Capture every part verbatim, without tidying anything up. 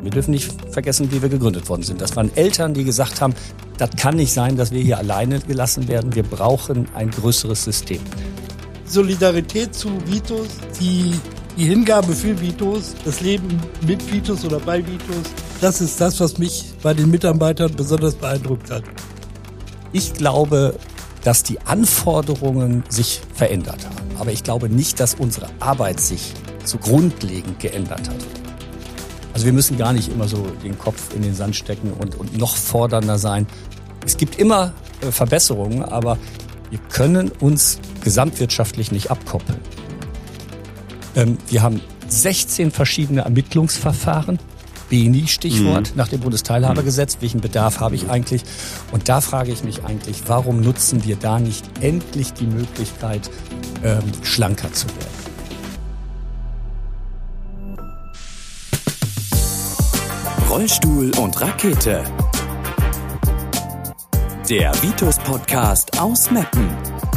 Wir dürfen nicht vergessen, wie wir gegründet worden sind. Das waren Eltern, die gesagt haben, das kann nicht sein, dass wir hier alleine gelassen werden. Wir brauchen ein größeres System. Solidarität zu Vitos, die, die Hingabe für Vitos, das Leben mit Vitos oder bei Vitos, das ist das, was mich bei den Mitarbeitern besonders beeindruckt hat. Ich glaube, dass die Anforderungen sich verändert haben. Aber ich glaube nicht, dass unsere Arbeit sich so grundlegend geändert hat. Also wir müssen gar nicht immer so den Kopf in den Sand stecken und, und noch fordernder sein. Es gibt immer äh, Verbesserungen, aber wir können uns gesamtwirtschaftlich nicht abkoppeln. Ähm, wir haben sechzehn verschiedene Ermittlungsverfahren. B N I Stichwort, mhm. nach dem Bundesteilhabegesetz. Welchen Bedarf habe ich eigentlich? Und da frage ich mich eigentlich, warum nutzen wir da nicht endlich die Möglichkeit, ähm, schlanker zu werden? Rollstuhl und Rakete. Der Vitos-Podcast aus Meppen.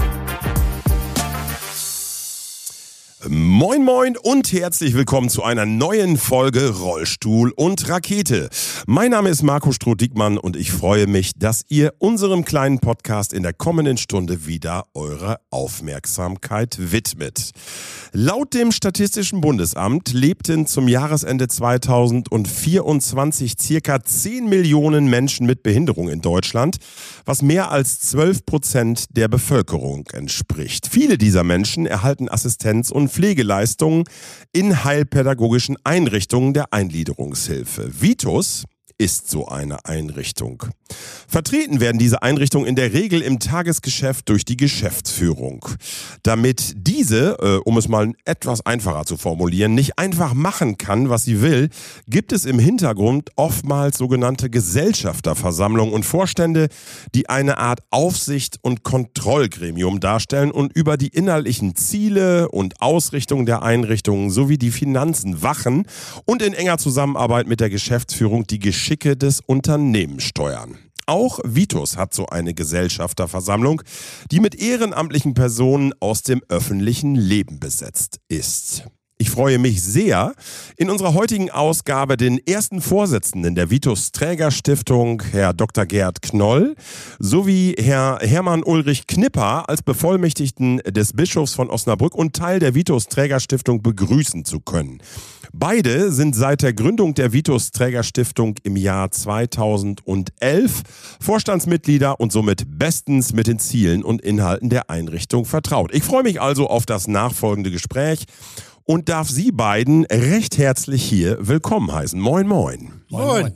Moin moin und herzlich willkommen zu einer neuen Folge Rollstuhl und Rakete. Mein Name ist Marco Stroh-Diekmann und ich freue mich, dass ihr unserem kleinen Podcast in der kommenden Stunde wieder eure Aufmerksamkeit widmet. Laut dem Statistischen Bundesamt lebten zum Jahresende zweitausendvierundzwanzig circa zehn Millionen Menschen mit Behinderung in Deutschland, was mehr als zwölf Prozent der Bevölkerung entspricht. Viele dieser Menschen erhalten Assistenz- und Pflegeleistungen in heilpädagogischen Einrichtungen der Eingliederungshilfe. Vitos ist so eine Einrichtung. Vertreten werden diese Einrichtungen in der Regel im Tagesgeschäft durch die Geschäftsführung. Damit diese, äh, um es mal etwas einfacher zu formulieren, nicht einfach machen kann, was sie will, gibt es im Hintergrund oftmals sogenannte Gesellschafterversammlungen und Vorstände, die eine Art Aufsicht- und Kontrollgremium darstellen und über die inhaltlichen Ziele und Ausrichtung der Einrichtungen sowie die Finanzen wachen und in enger Zusammenarbeit mit der Geschäftsführung die Geschicke des Unternehmens steuern. Auch Vitos hat so eine Gesellschafterversammlung, die mit ehrenamtlichen Personen aus dem öffentlichen Leben besetzt ist. Ich freue mich sehr, in unserer heutigen Ausgabe den ersten Vorsitzenden der Vitos Trägerstiftung, Herr Doktor Gerd Knoll, sowie Herr Hermann Ulrich Knipper als Bevollmächtigten des Bischofs von Osnabrück und Teil der Vitos Trägerstiftung begrüßen zu können. Beide sind seit der Gründung der Vitos Trägerstiftung im Jahr zweitausendelf Vorstandsmitglieder und somit bestens mit den Zielen und Inhalten der Einrichtung vertraut. Ich freue mich also auf das nachfolgende Gespräch und darf Sie beiden recht herzlich hier willkommen heißen. Moin, moin. Moin. Moin.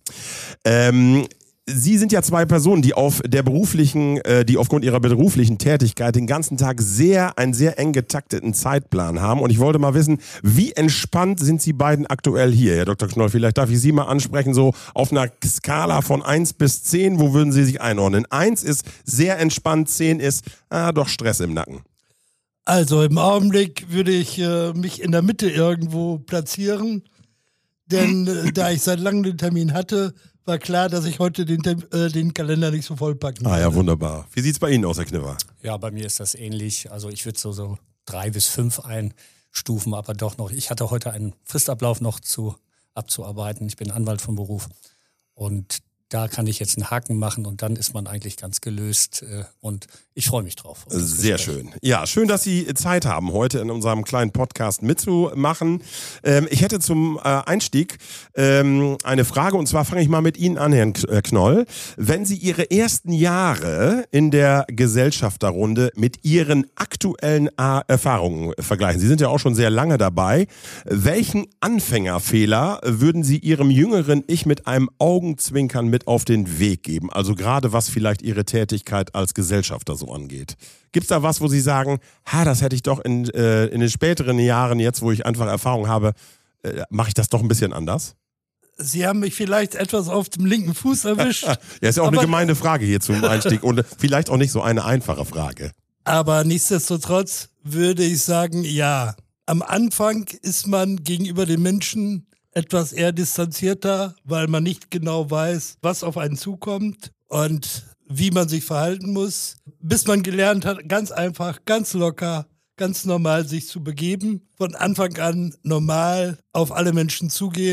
Ähm, Sie sind ja zwei Personen, die auf der beruflichen, äh, die aufgrund ihrer beruflichen Tätigkeit den ganzen Tag sehr, einen sehr eng getakteten Zeitplan haben. Und ich wollte mal wissen, wie entspannt sind Sie beiden aktuell hier, Herr Doktor Knoll? Vielleicht darf ich Sie mal ansprechen, so auf einer Skala von eins bis zehn, wo würden Sie sich einordnen? eins ist sehr entspannt, zehn ist, ah, doch Stress im Nacken. Also im Augenblick würde ich äh, mich in der Mitte irgendwo platzieren, denn äh, da ich seit langem den Termin hatte, war klar, dass ich heute den, äh, den Kalender nicht so vollpacken Ah werde. ja, wunderbar. Wie sieht's bei Ihnen aus, Herr Knipper? Ja, bei mir ist das ähnlich. Also ich würde so, so drei bis fünf einstufen, aber doch noch. Ich hatte heute einen Fristablauf noch zu abzuarbeiten. Ich bin Anwalt von Beruf und da kann ich jetzt einen Haken machen und dann ist man eigentlich ganz gelöst und ich freue mich drauf. Sehr schön. Ja, schön, dass Sie Zeit haben, heute in unserem kleinen Podcast mitzumachen. Ähm, ich hätte zum äh, Einstieg ähm, eine Frage und zwar fange ich mal mit Ihnen an, Herrn Knoll. Wenn Sie Ihre ersten Jahre in der Gesellschafterrunde mit Ihren aktuellen äh, Erfahrungen vergleichen, Sie sind ja auch schon sehr lange dabei, welchen Anfängerfehler würden Sie Ihrem jüngeren Ich mit einem Augenzwinkern mit auf den Weg geben? Also gerade was vielleicht Ihre Tätigkeit als Gesellschafter so angeht. Gibt's da was, wo Sie sagen, ha, das hätte ich doch in, äh, in den späteren Jahren, jetzt wo ich einfach Erfahrung habe, äh, mache ich das doch ein bisschen anders? Sie haben mich vielleicht etwas auf dem linken Fuß erwischt. Ja, ist ja auch aber, eine gemeine Frage hier zum Einstieg und vielleicht auch nicht so eine einfache Frage. Aber nichtsdestotrotz würde ich sagen, ja. Am Anfang ist man gegenüber den Menschen etwas eher distanzierter, weil man nicht genau weiß, was auf einen zukommt und wie man sich verhalten muss, bis man gelernt hat, ganz einfach, ganz locker, ganz normal sich zu begeben, von Anfang an normal auf alle Menschen zugehen,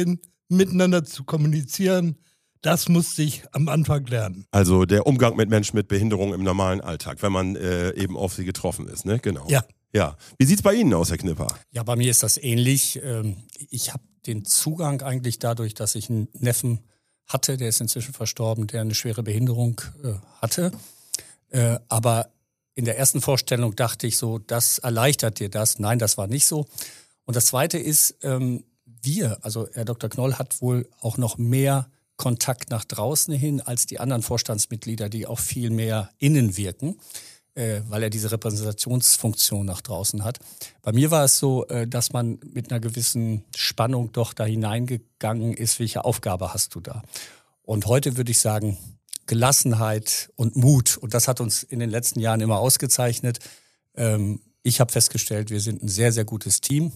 miteinander zu kommunizieren, das musste ich am Anfang lernen. Also der Umgang mit Menschen mit Behinderung im normalen Alltag, wenn man äh, eben auf sie getroffen ist, ne? Genau. Ja. Ja. Wie sieht's bei Ihnen aus, Herr Knipper? Ja, bei mir ist das ähnlich. Ähm, Ich habe den Zugang eigentlich dadurch, dass ich einen Neffen hatte, der ist inzwischen verstorben, der eine schwere Behinderung äh, hatte. Äh, aber in der ersten Vorstellung dachte ich so, das erleichtert dir das. Nein, das war nicht so. Und das Zweite ist, ähm, wir, also Herr Doktor Knoll hat wohl auch noch mehr Kontakt nach draußen hin als die anderen Vorstandsmitglieder, die auch viel mehr innen wirken, äh, weil er diese Repräsentationsfunktion nach draußen hat. Bei mir war es so, äh, dass man mit einer gewissen Spannung doch da hineingegangen ist, welche Aufgabe hast du da? Und heute würde ich sagen, Gelassenheit und Mut. Und das hat uns in den letzten Jahren immer ausgezeichnet. Ähm, ich habe festgestellt, wir sind ein sehr, sehr gutes Team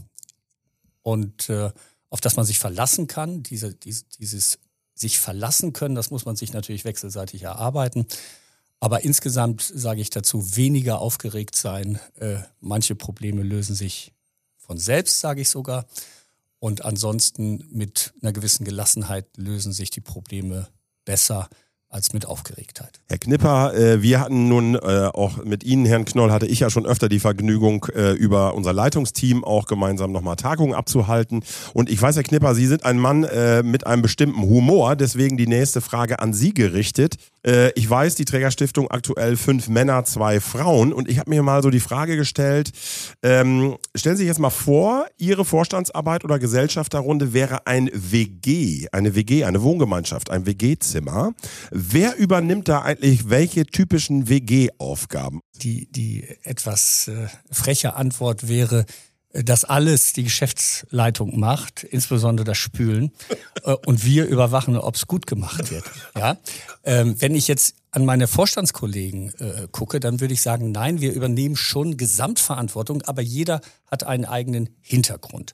und äh, auf das man sich verlassen kann. Diese, diese, dieses sich verlassen können, das muss man sich natürlich wechselseitig erarbeiten. Aber insgesamt sage ich dazu, weniger aufgeregt sein. Äh, manche Probleme lösen sich von selbst, sage ich sogar. Und ansonsten mit einer gewissen Gelassenheit lösen sich die Probleme besser als mit Aufgeregtheit. Herr Knipper, äh, wir hatten nun äh, auch mit Ihnen, Herrn Knoll, hatte ich ja schon öfter die Vergnügung, äh, über unser Leitungsteam auch gemeinsam nochmal Tagungen abzuhalten. Und ich weiß, Herr Knipper, Sie sind ein Mann äh, mit einem bestimmten Humor, deswegen die nächste Frage an Sie gerichtet. Äh, ich weiß, die Trägerstiftung aktuell fünf Männer, zwei Frauen. Und ich habe mir mal so die Frage gestellt, ähm, stellen Sie sich jetzt mal vor, Ihre Vorstandsarbeit oder Gesellschafterrunde wäre ein W G, eine W G, eine Wohngemeinschaft, ein W G-Zimmer. Wer übernimmt da eigentlich welche typischen W G-Aufgaben? Die, die etwas äh, freche Antwort wäre, äh, dass alles die Geschäftsleitung macht, insbesondere das Spülen. äh, und wir überwachen, ob es gut gemacht wird. Ja? Ähm, wenn ich jetzt an meine Vorstandskollegen äh, gucke, dann würde ich sagen, nein, wir übernehmen schon Gesamtverantwortung, aber jeder hat einen eigenen Hintergrund.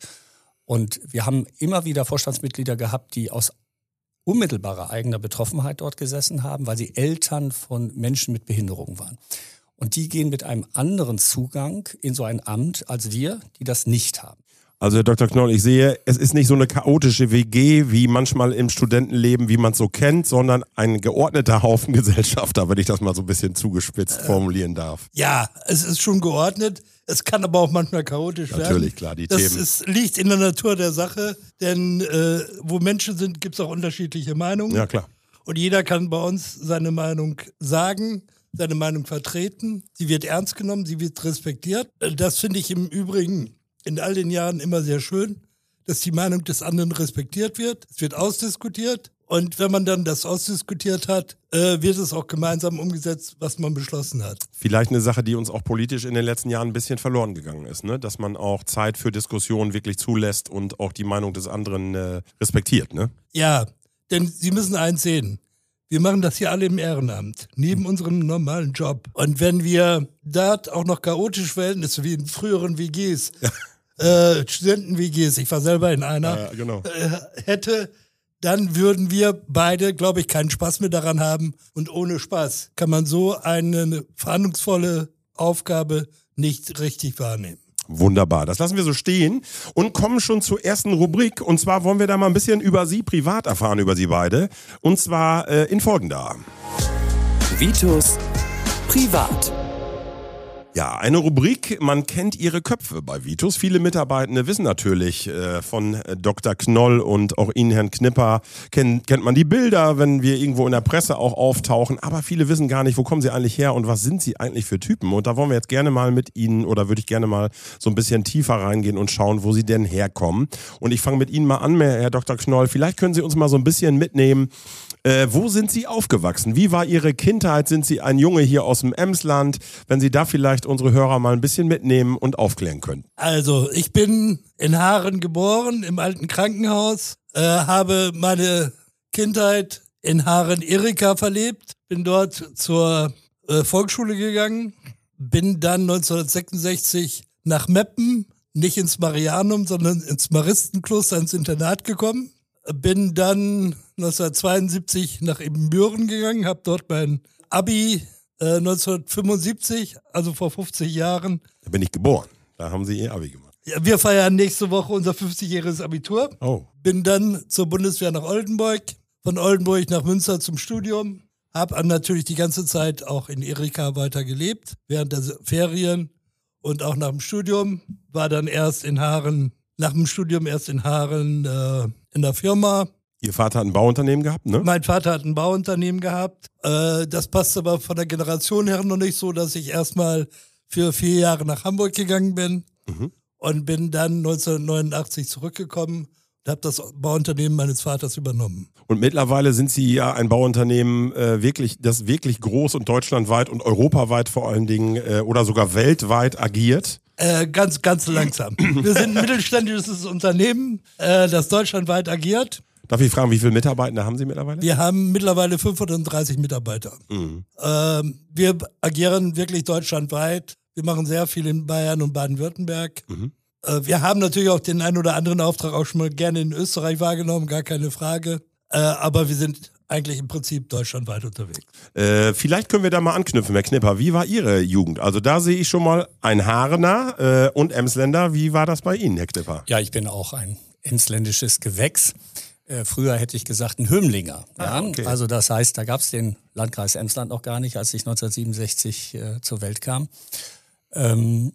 Und wir haben immer wieder Vorstandsmitglieder gehabt, die aus unmittelbarer eigener Betroffenheit dort gesessen haben, weil sie Eltern von Menschen mit Behinderung waren. Und die gehen mit einem anderen Zugang in so ein Amt als wir, die das nicht haben. Also Herr Doktor Knoll, ich sehe, es ist nicht so eine chaotische W G, wie manchmal im Studentenleben, wie man es so kennt, sondern ein geordneter Haufen Gesellschafter, wenn ich das mal so ein bisschen zugespitzt formulieren darf. Ja, es ist schon geordnet. Es kann aber auch manchmal chaotisch werden. Natürlich, klar, die das Themen. Das liegt in der Natur der Sache, denn äh, wo Menschen sind, gibt es auch unterschiedliche Meinungen. Ja, klar. Und jeder kann bei uns seine Meinung sagen, seine Meinung vertreten. Sie wird ernst genommen, sie wird respektiert. Das finde ich im Übrigen in all den Jahren immer sehr schön, dass die Meinung des anderen respektiert wird. Es wird ausdiskutiert. Und wenn man dann das ausdiskutiert hat, äh, wird es auch gemeinsam umgesetzt, was man beschlossen hat. Vielleicht eine Sache, die uns auch politisch in den letzten Jahren ein bisschen verloren gegangen ist, ne? Dass man auch Zeit für Diskussionen wirklich zulässt und auch die Meinung des anderen äh, respektiert, ne? Ja, denn Sie müssen eins sehen. Wir machen das hier alle im Ehrenamt, neben unserem normalen Job. Und wenn wir dort auch noch chaotische Verhältnisse wie in früheren W Gs, ja. äh, Studenten-W Gs, ich war selber in einer, ja, genau. äh, hätte, dann würden wir beide, glaube ich, keinen Spaß mehr daran haben. Und ohne Spaß kann man so eine verhandlungsvolle Aufgabe nicht richtig wahrnehmen. Wunderbar, das lassen wir so stehen und kommen schon zur ersten Rubrik. Und zwar wollen wir da mal ein bisschen über Sie privat erfahren, über Sie beide. Und zwar äh, in folgender. Vitus Privat. Ja, eine Rubrik, man kennt ihre Köpfe bei Vitus. Viele Mitarbeitende wissen natürlich äh, von Doktor Knoll und auch Ihnen, Herrn Knipper, kennt, kennt man die Bilder, wenn wir irgendwo in der Presse auch auftauchen. Aber viele wissen gar nicht, wo kommen sie eigentlich her und was sind sie eigentlich für Typen. Und da wollen wir jetzt gerne mal mit Ihnen oder würde ich gerne mal so ein bisschen tiefer reingehen und schauen, wo sie denn herkommen. Und ich fange mit Ihnen mal an, Herr Doktor Knoll. Vielleicht können Sie uns mal so ein bisschen mitnehmen. Äh, wo sind Sie aufgewachsen? Wie war Ihre Kindheit? Sind Sie ein Junge hier aus dem Emsland? Wenn Sie da vielleicht unsere Hörer mal ein bisschen mitnehmen und aufklären können. Also, ich bin in Haaren geboren, im alten Krankenhaus, äh, habe meine Kindheit in Haaren-Erika verlebt, bin dort zur äh, Volksschule gegangen, bin dann neunzehnhundertsechsundsechzig nach Meppen, nicht ins Marianum, sondern ins Maristenkloster, ins Internat gekommen. Bin dann neunzehnhundertzweiundsiebzig nach Ibbenbüren gegangen, habe dort mein Abi äh, neunzehnhundertfünfundsiebzig, also vor fünfzig Jahren. Da bin ich geboren, da haben Sie Ihr Abi gemacht. Ja, wir feiern nächste Woche unser fünfzigjähriges Abitur. Oh. Bin dann zur Bundeswehr nach Oldenburg, von Oldenburg nach Münster zum Studium. Hab natürlich die ganze Zeit auch in Erika weiter gelebt, während der Ferien und auch nach dem Studium. War dann erst in Haaren, nach dem Studium erst in Haaren äh, in der Firma. Ihr Vater hat ein Bauunternehmen gehabt, ne? Mein Vater hat ein Bauunternehmen gehabt. Äh, das passt aber von der Generation her noch nicht so, dass ich erstmal für vier Jahre nach Hamburg gegangen bin Mhm. und bin dann neunzehnhundertneunundachtzig zurückgekommen und habe das Bauunternehmen meines Vaters übernommen. Und mittlerweile sind Sie ja ein Bauunternehmen, äh, wirklich, das wirklich groß und deutschlandweit und europaweit vor allen Dingen äh, oder sogar weltweit agiert. Äh, ganz, ganz langsam. Wir sind ein mittelständisches Unternehmen, äh, das deutschlandweit agiert. Darf ich fragen, wie viele Mitarbeitende haben Sie mittlerweile? Wir haben mittlerweile fünfhundertdreißig Mitarbeiter. Mhm. Ähm, wir agieren wirklich deutschlandweit. Wir machen sehr viel in Bayern und Baden-Württemberg. Mhm. Äh, wir haben natürlich auch den einen oder anderen Auftrag auch schon mal gerne in Österreich wahrgenommen, gar keine Frage. Äh, aber wir sind eigentlich im Prinzip deutschlandweit unterwegs. Äh, vielleicht können wir da mal anknüpfen, Herr Knipper. Wie war Ihre Jugend? Also da sehe ich schon mal ein Haarener äh, und Emsländer. Wie war das bei Ihnen, Herr Knipper? Ja, ich bin auch ein emsländisches Gewächs. Äh, früher hätte ich gesagt ein Hömlinger. Ja? Ah, okay. Also das heißt, da gab es den Landkreis Emsland noch gar nicht, als ich neunzehnhundertsiebenundsechzig äh, zur Welt kam. Ähm,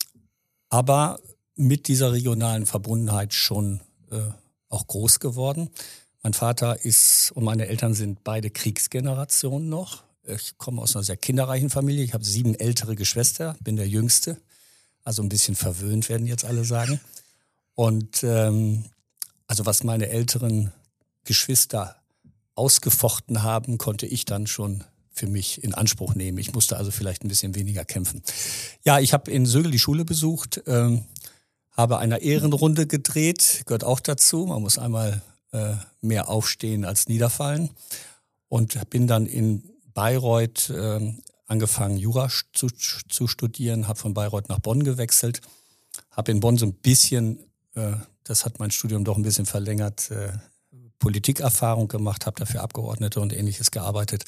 aber mit dieser regionalen Verbundenheit schon äh, auch groß geworden. Mein Vater ist und meine Eltern sind beide Kriegsgenerationen noch. Ich komme aus einer sehr kinderreichen Familie. Ich habe sieben ältere Geschwister, bin der Jüngste. Also ein bisschen verwöhnt, werden jetzt alle sagen. Und ähm, also was meine älteren Geschwister ausgefochten haben, konnte ich dann schon für mich in Anspruch nehmen. Ich musste also vielleicht ein bisschen weniger kämpfen. Ja, ich habe in Sögel die Schule besucht, ähm, habe eine Ehrenrunde gedreht, gehört auch dazu. Man muss einmal äh, mehr aufstehen als niederfallen. Und bin dann in Bayreuth äh, angefangen, Jura zu, zu studieren, habe von Bayreuth nach Bonn gewechselt, habe in Bonn so ein bisschen, äh, das hat mein Studium doch ein bisschen verlängert, äh, Politikerfahrung gemacht, habe dafür Abgeordnete und Ähnliches gearbeitet.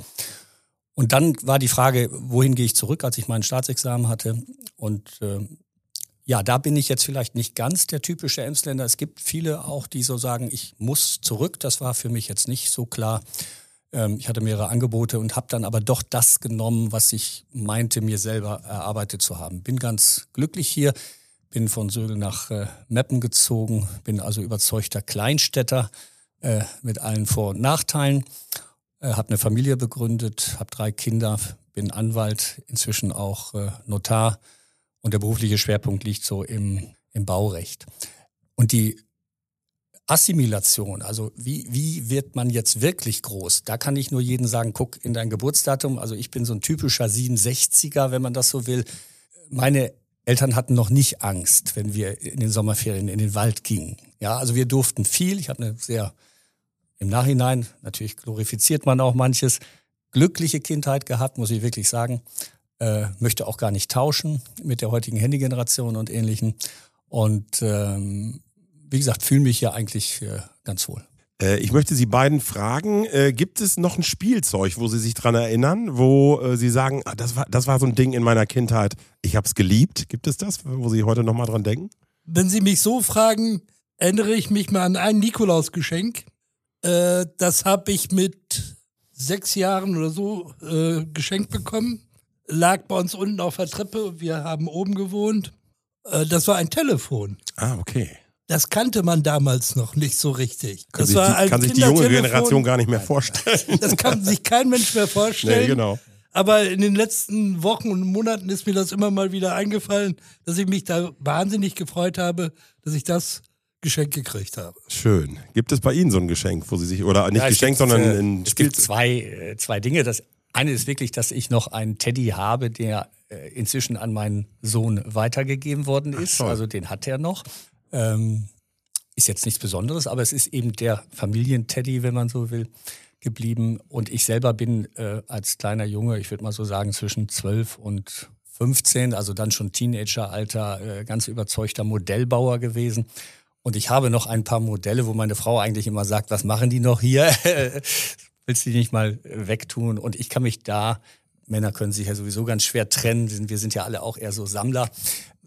Und dann war die Frage, wohin gehe ich zurück, als ich mein Staatsexamen hatte. Und äh, ja, da bin ich jetzt vielleicht nicht ganz der typische Emsländer. Es gibt viele auch, die so sagen, ich muss zurück. Das war für mich jetzt nicht so klar. Ähm, ich hatte mehrere Angebote und habe dann aber doch das genommen, was ich meinte, mir selber erarbeitet zu haben. Bin ganz glücklich hier, bin von Sögel nach äh, Meppen gezogen, bin also überzeugter Kleinstädter äh, mit allen Vor- und Nachteilen. Äh, habe eine Familie begründet, habe drei Kinder, bin Anwalt, inzwischen auch äh, Notar und der berufliche Schwerpunkt liegt so im, im Baurecht. Und die Assimilation, also wie, wie wird man jetzt wirklich groß? Da kann ich nur jedem sagen, guck in dein Geburtsdatum. Also ich bin so ein typischer siebenundsechziger, wenn man das so will. Meine Eltern hatten noch nicht Angst, wenn wir in den Sommerferien in den Wald gingen. Ja, also wir durften viel. Ich habe eine sehr im Nachhinein, natürlich glorifiziert man auch manches, glückliche Kindheit gehabt, muss ich wirklich sagen. Äh, möchte auch gar nicht tauschen mit der heutigen Handygeneration und Ähnlichem. Und ähm, wie gesagt, fühle mich hier eigentlich äh, ganz wohl. Äh, ich möchte Sie beiden fragen, äh, gibt es noch ein Spielzeug, wo Sie sich dran erinnern, wo äh, Sie sagen, ah, das war, das war so ein Ding in meiner Kindheit, ich habe es geliebt. Gibt es das, wo Sie heute nochmal dran denken? Wenn Sie mich so fragen, erinnere ich mich mal an ein Nikolausgeschenk. Äh, das habe ich mit sechs Jahren oder so äh, geschenkt bekommen. Lag bei uns unten auf der Treppe. Wir haben oben gewohnt. Äh, das war ein Telefon. Ah, okay. Das kannte man damals noch nicht so richtig. Kann, Das sich, war die, ein kann sich die junge Kindertelefon. Generation gar nicht mehr vorstellen. Das kann sich kein Mensch mehr vorstellen. Nee, genau. Aber in den letzten Wochen und Monaten ist mir das immer mal wieder eingefallen, dass ich mich da wahnsinnig gefreut habe, dass ich das Geschenk gekriegt habe. Schön. Gibt es bei Ihnen so ein Geschenk, wo Sie sich, oder nicht Ja, es Geschenk, gibt, sondern äh, ein Es Spiel? gibt zwei, äh, zwei Dinge. Das eine ist wirklich, dass ich noch einen Teddy habe, der äh, inzwischen an meinen Sohn weitergegeben worden ist. toll. Also den hat er noch. Ähm, ist jetzt nichts Besonderes, aber es ist eben der Familienteddy, wenn man so will, geblieben. Und ich selber bin äh, als kleiner Junge, ich würde mal so sagen, zwischen zwölf und fünfzehn, also dann schon Teenageralter, äh, ganz überzeugter Modellbauer gewesen. Und ich habe noch ein paar Modelle, wo meine Frau eigentlich immer sagt, was machen die noch hier? Willst du die nicht mal wegtun? Und ich kann mich da, Männer können sich ja sowieso ganz schwer trennen, wir sind ja alle auch eher so Sammler,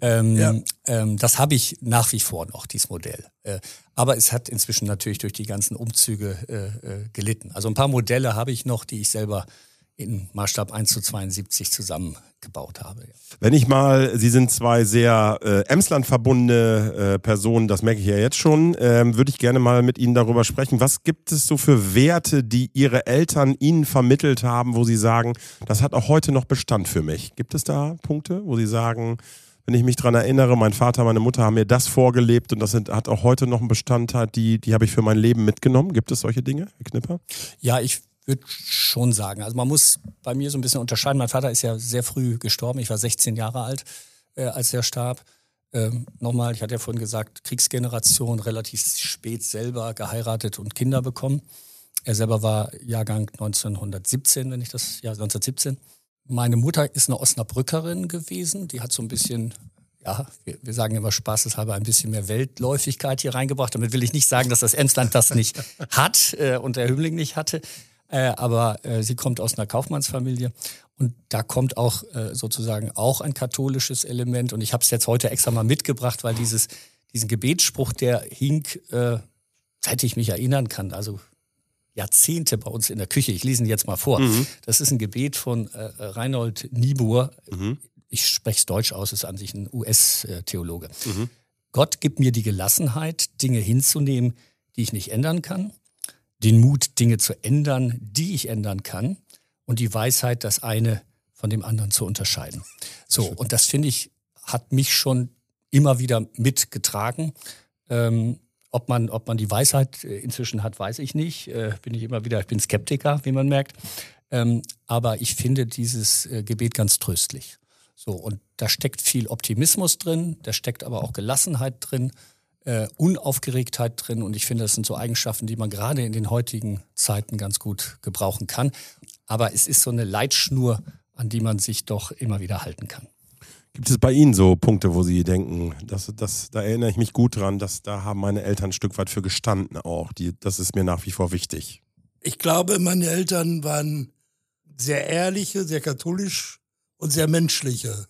Ähm, Ja. ähm, das habe ich nach wie vor noch, dieses Modell. Äh, aber es hat inzwischen natürlich durch die ganzen Umzüge äh, äh, gelitten. Also ein paar Modelle habe ich noch, die ich selber in Maßstab eins zu zweiundsiebzig zusammengebaut habe. Ja. Wenn ich mal, Sie sind zwei sehr äh, Emsland verbundene äh, Personen, das merke ich ja jetzt schon, ähm, würde ich gerne mal mit Ihnen darüber sprechen. Was gibt es so für Werte, die Ihre Eltern Ihnen vermittelt haben, wo Sie sagen, das hat auch heute noch Bestand für mich? Gibt es da Punkte, wo Sie sagen, wenn ich mich dran erinnere, mein Vater, meine Mutter haben mir das vorgelebt und das sind, hat auch heute noch einen Bestandteil, die, die habe ich für mein Leben mitgenommen. Gibt es solche Dinge, Herr Knipper? Ja, ich würde schon sagen. Also man muss bei mir so ein bisschen unterscheiden. Mein Vater ist ja sehr früh gestorben. Ich war sechzehn Jahre alt, äh, als er starb. Ähm, nochmal, ich hatte ja vorhin gesagt, Kriegsgeneration, relativ spät selber geheiratet und Kinder bekommen. Er selber war Jahrgang neunzehnhundertsiebzehn, wenn ich das, ja, neunzehnhundertsiebzehn. Meine Mutter ist eine Osnabrückerin gewesen. Die hat so ein bisschen, ja, wir, wir sagen immer spaßeshalber, ein bisschen mehr Weltläufigkeit hier reingebracht. Damit will ich nicht sagen, dass das Emsland das nicht hat äh, und der Hümmling nicht hatte. Äh, aber äh, sie kommt aus einer Kaufmannsfamilie und da kommt auch äh, sozusagen auch ein katholisches Element. Und ich habe es jetzt heute extra mal mitgebracht, weil dieses, diesen Gebetsspruch, der hing, äh, seit ich mich erinnern kann, also Jahrzehnte bei uns in der Küche. Ich lese ihn jetzt mal vor. Mhm. Das ist ein Gebet von äh, Reinhold Niebuhr. Mhm. Ich spreche es deutsch aus, ist an sich ein U S-Theologe. Mhm. Gott gibt mir die Gelassenheit, Dinge hinzunehmen, die ich nicht ändern kann, den Mut, Dinge zu ändern, die ich ändern kann und die Weisheit, das eine von dem anderen zu unterscheiden. So, und das, finde ich, hat mich schon immer wieder mitgetragen. Ähm, ob man, ob man die Weisheit inzwischen hat, weiß ich nicht. Äh, bin ich immer wieder, ich bin Skeptiker, wie man merkt. Ähm, aber ich finde dieses äh, Gebet ganz tröstlich. So, und da steckt viel Optimismus drin, da steckt aber auch Gelassenheit drin, äh, Unaufgeregtheit drin. Und ich finde, das sind so Eigenschaften, die man gerade in den heutigen Zeiten ganz gut gebrauchen kann. Aber es ist so eine Leitschnur, an die man sich doch immer wieder halten kann. Gibt es bei Ihnen so Punkte, wo Sie denken, das, das, da erinnere ich mich gut dran, dass da haben meine Eltern ein Stück weit für gestanden auch. Die, das ist mir nach wie vor wichtig. Ich glaube, meine Eltern waren sehr ehrliche, sehr katholisch und sehr menschliche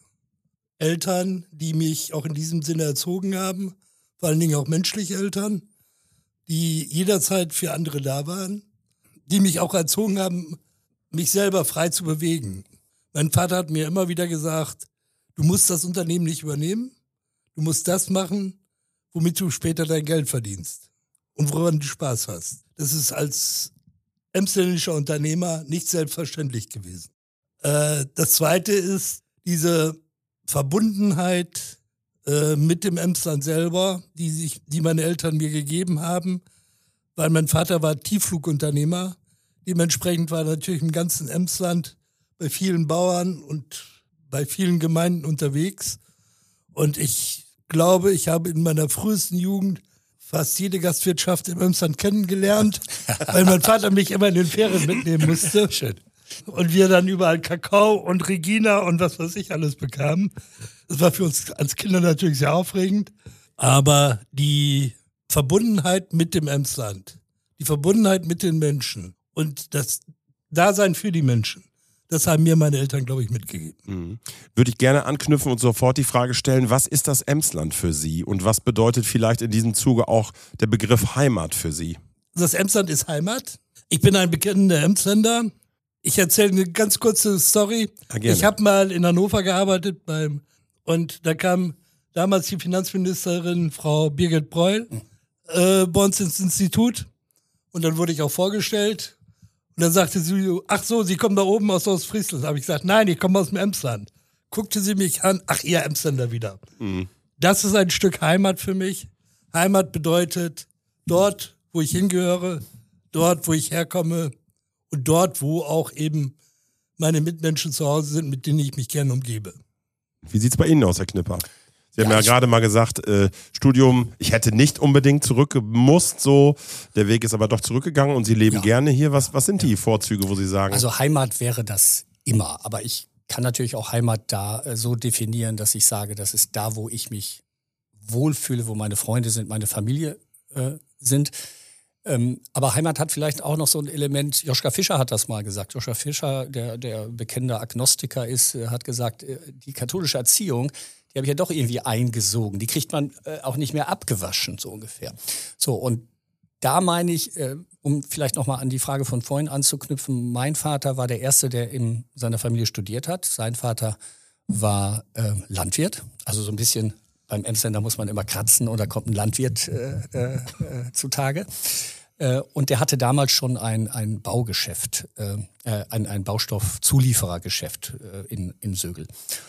Eltern, die mich auch in diesem Sinne erzogen haben. Vor allen Dingen auch menschliche Eltern, die jederzeit für andere da waren, die mich auch erzogen haben, mich selber frei zu bewegen. Mein Vater hat mir immer wieder gesagt, du musst das Unternehmen nicht übernehmen, du musst das machen, womit du später dein Geld verdienst und woran du Spaß hast. Das ist als emsländischer Unternehmer nicht selbstverständlich gewesen. Äh, das Zweite ist diese Verbundenheit äh, mit dem Emsland selber, die, sich, die meine Eltern mir gegeben haben, weil mein Vater war Tiefflugunternehmer. Dementsprechend war natürlich im ganzen Emsland bei vielen Bauern und bei vielen Gemeinden unterwegs. Und ich glaube, ich habe in meiner frühesten Jugend fast jede Gastwirtschaft im Emsland kennengelernt, weil mein Vater mich immer in den Ferien mitnehmen musste. Schön. Und wir dann überall Kakao und Regina und was weiß ich alles bekamen. Das war für uns als Kinder natürlich sehr aufregend. Aber die Verbundenheit mit dem Emsland, die Verbundenheit mit den Menschen und das Dasein für die Menschen, das haben mir meine Eltern, glaube ich, mitgegeben. Mhm. Würde ich gerne anknüpfen und sofort die Frage stellen, was ist das Emsland für Sie und was bedeutet vielleicht in diesem Zuge auch der Begriff Heimat für Sie? Das Emsland ist Heimat. Ich bin ein bekennender Emsländer. Ich erzähle eine ganz kurze Story. Ja, ich habe mal in Hannover gearbeitet beim und da kam damals die Finanzministerin Frau Birgit Breul äh, bei uns ins Institut und dann wurde ich auch vorgestellt. Und dann sagte sie, ach so, Sie kommen da oben aus Ostfriesland. Da habe ich gesagt, nein, ich komme aus dem Emsland. Guckte sie mich an, ach, ihr Emsländer wieder. Mhm. Das ist ein Stück Heimat für mich. Heimat bedeutet dort, wo ich hingehöre, dort, wo ich herkomme und dort, wo auch eben meine Mitmenschen zu Hause sind, mit denen ich mich gerne umgebe. Wie sieht's bei Ihnen aus, Herr Knipper? Sie haben Ja, ja ich- gerade mal gesagt, äh, Studium, ich hätte nicht unbedingt zurückgemusst, so. Der Weg ist aber doch zurückgegangen und Sie leben Ja. gerne hier. Was, was sind die Vorzüge, wo Sie sagen? Also Heimat wäre das immer, aber ich kann natürlich auch Heimat da äh, so definieren, dass ich sage, das ist da, wo ich mich wohlfühle, wo meine Freunde sind, meine Familie äh, sind. Ähm, aber Heimat hat vielleicht auch noch so ein Element, Joschka Fischer hat das mal gesagt. Joschka Fischer, der, der bekennender Agnostiker ist, äh, hat gesagt, äh, die katholische Erziehung, die habe ich ja doch irgendwie eingesogen. Die kriegt man äh, auch nicht mehr abgewaschen, so ungefähr. So, und da meine ich, äh, um vielleicht nochmal an die Frage von vorhin anzuknüpfen, mein Vater war der Erste, der in seiner Familie studiert hat. Sein Vater war äh, Landwirt, also so ein bisschen beim Emsländer muss man immer kratzen und da kommt ein Landwirt äh, äh, äh, zutage. Äh, und der hatte damals schon ein, ein Baugeschäft, äh, ein, ein Baustoffzulieferergeschäft äh, in, in Sögel.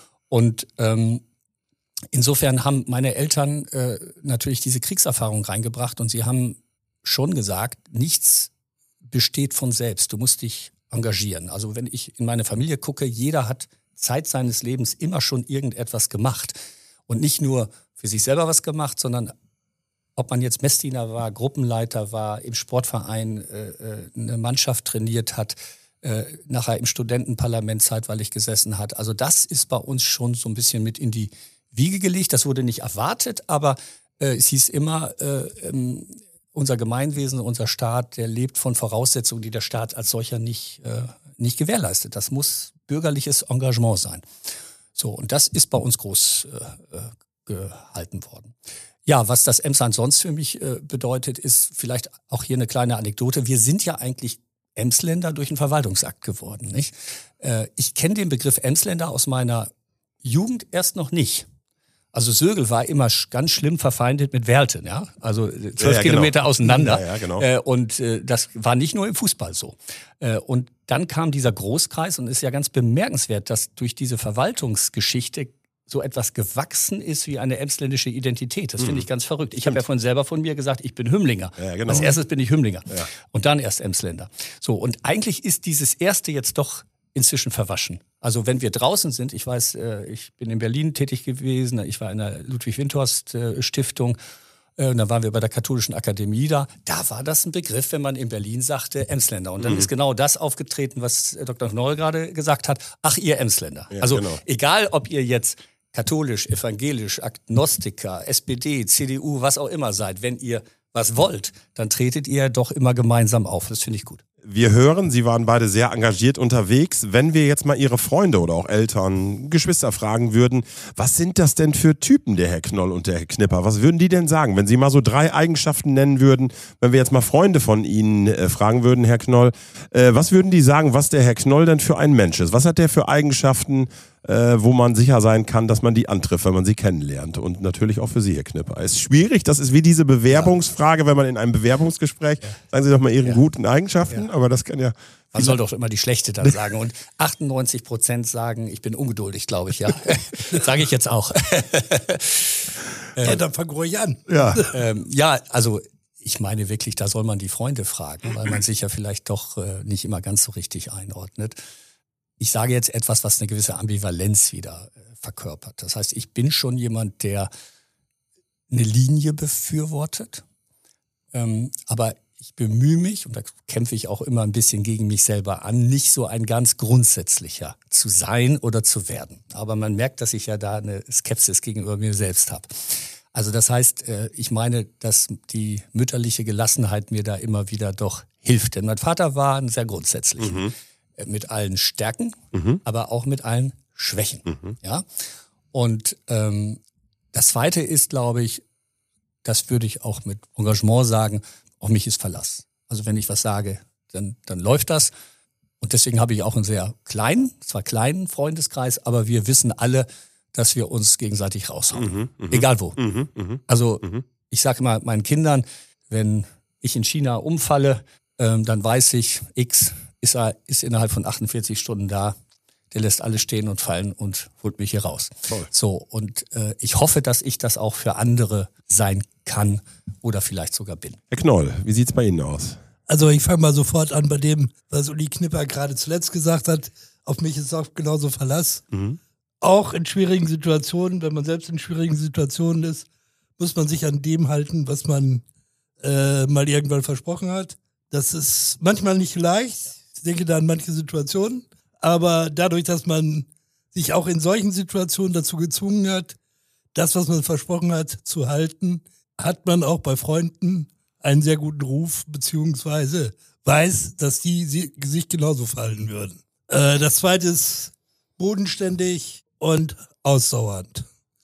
Und ähm, insofern haben meine Eltern äh, natürlich diese Kriegserfahrung reingebracht und sie haben schon gesagt, nichts besteht von selbst. Du musst dich engagieren. Also wenn ich in meine Familie gucke, jeder hat Zeit seines Lebens immer schon irgendetwas gemacht. Und nicht nur für sich selber was gemacht, sondern ob man jetzt Messdiener war, Gruppenleiter war, im Sportverein äh, eine Mannschaft trainiert hat, äh, nachher im Studentenparlament zeitweilig gesessen hat. Also das ist bei uns schon so ein bisschen mit in die Wiege gelegt. Das wurde nicht erwartet, aber äh, es hieß immer, äh, ähm, unser Gemeinwesen, unser Staat, der lebt von Voraussetzungen, die der Staat als solcher nicht, äh, nicht gewährleistet. Das muss bürgerliches Engagement sein. So, und das ist bei uns groß äh, gehalten worden. Ja, was das Emsland sonst für mich äh, bedeutet, ist vielleicht auch hier eine kleine Anekdote. Wir sind ja eigentlich Emsländer durch einen Verwaltungsakt geworden, nicht? Äh, ich kenne den Begriff Emsländer aus meiner Jugend erst noch nicht. Also Sögel war immer ganz schlimm verfeindet mit Werlten, ja, also zwölf ja, ja, Kilometer genau. auseinander. Ja, ja, genau. äh, und äh, das war nicht nur im Fußball so. Äh, und dann kam dieser Großkreis und ist ja ganz bemerkenswert, dass durch diese Verwaltungsgeschichte so etwas gewachsen ist wie eine emsländische Identität. Das mhm. finde ich ganz verrückt. Ich habe ja vorhin selber von mir gesagt, ich bin Hümmlinger. Ja, genau. Als erstes bin ich Hümmlinger ja. und dann erst Emsländer. So, und eigentlich ist dieses Erste jetzt doch inzwischen verwaschen. Also wenn wir draußen sind, ich weiß, ich bin in Berlin tätig gewesen, ich war in der Ludwig-Windhorst-Stiftung, und dann waren wir bei der Katholischen Akademie da. Da war das ein Begriff, wenn man in Berlin sagte, Emsländer. Und dann mhm. ist genau das aufgetreten, was Doktor Knoll gerade gesagt hat. Ach, ihr Emsländer. Ja, also genau. egal, ob ihr jetzt katholisch, evangelisch, Agnostiker, S P D, C D U, was auch immer seid, wenn ihr was wollt, dann tretet ihr doch immer gemeinsam auf. Das finde ich gut. Wir hören, Sie waren beide sehr engagiert unterwegs. Wenn wir jetzt mal Ihre Freunde oder auch Eltern, Geschwister fragen würden, was sind das denn für Typen, der Herr Knoll und der Herr Knipper? Was würden die denn sagen, wenn Sie mal so drei Eigenschaften nennen würden, wenn wir jetzt mal Freunde von Ihnen äh, fragen würden, Herr Knoll, äh, was würden die sagen, was der Herr Knoll denn für ein Mensch ist? Was hat der für Eigenschaften, äh, wo man sicher sein kann, dass man die antrifft, wenn man sie kennenlernt? Und natürlich auch für Sie, Herr Knipper. Ist schwierig, das ist wie diese Bewerbungsfrage, wenn man in einem Bewerbungsgespräch, sagen Sie doch mal Ihre ja. guten Eigenschaften, ja. aber das kann ja... Man soll doch immer die schlechte dann sagen. Und achtundneunzig Prozent sagen, ich bin ungeduldig, glaube ich, ja. Sage ich jetzt auch. Ja, dann fang ruhig an. Ja. ähm, ja, also ich meine wirklich, da soll man die Freunde fragen, weil man sich ja vielleicht doch äh, nicht immer ganz so richtig einordnet. Ich sage jetzt etwas, was eine gewisse Ambivalenz wieder äh, verkörpert. Das heißt, ich bin schon jemand, der eine Linie befürwortet, ähm, aber ich bemühe mich, und da kämpfe ich auch immer ein bisschen gegen mich selber an, nicht so ein ganz grundsätzlicher zu sein oder zu werden. Aber man merkt, dass ich ja da eine Skepsis gegenüber mir selbst habe. Also das heißt, ich meine, dass die mütterliche Gelassenheit mir da immer wieder doch hilft. Denn mein Vater war ein sehr grundsätzlich. Mhm. Mit allen Stärken, mhm. aber auch mit allen Schwächen. Mhm. Ja? Und ähm, das Zweite ist, glaube ich, das würde ich auch mit Engagement sagen, auf mich ist Verlass. Also wenn ich was sage, dann, dann läuft das. Und deswegen habe ich auch einen sehr kleinen, zwar kleinen Freundeskreis, aber wir wissen alle, dass wir uns gegenseitig raushauen. Mhm, Egal wo. Mhm, mh, also mh. ich sage immer meinen Kindern, wenn ich in China umfalle, ähm, dann weiß ich, X ist, er, ist innerhalb von achtundvierzig Stunden da. Der lässt alles stehen und fallen und holt mich hier raus. Toll. So, und äh, ich hoffe, dass ich das auch für andere sein kann oder vielleicht sogar bin. Herr Knoll, wie sieht's bei Ihnen aus? Also ich fange mal sofort an bei dem, was Uli Knipper gerade zuletzt gesagt hat. Auf mich ist auch genauso Verlass. Mhm. Auch in schwierigen Situationen, wenn man selbst in schwierigen Situationen ist, muss man sich an dem halten, was man äh, mal irgendwann versprochen hat. Das ist manchmal nicht leicht. Ich denke da an manche Situationen. Aber dadurch, dass man sich auch in solchen Situationen dazu gezwungen hat, das, was man versprochen hat, zu halten, hat man auch bei Freunden einen sehr guten Ruf, beziehungsweise weiß, dass die sich genauso verhalten würden. Äh, das Zweite ist bodenständig und ausdauernd.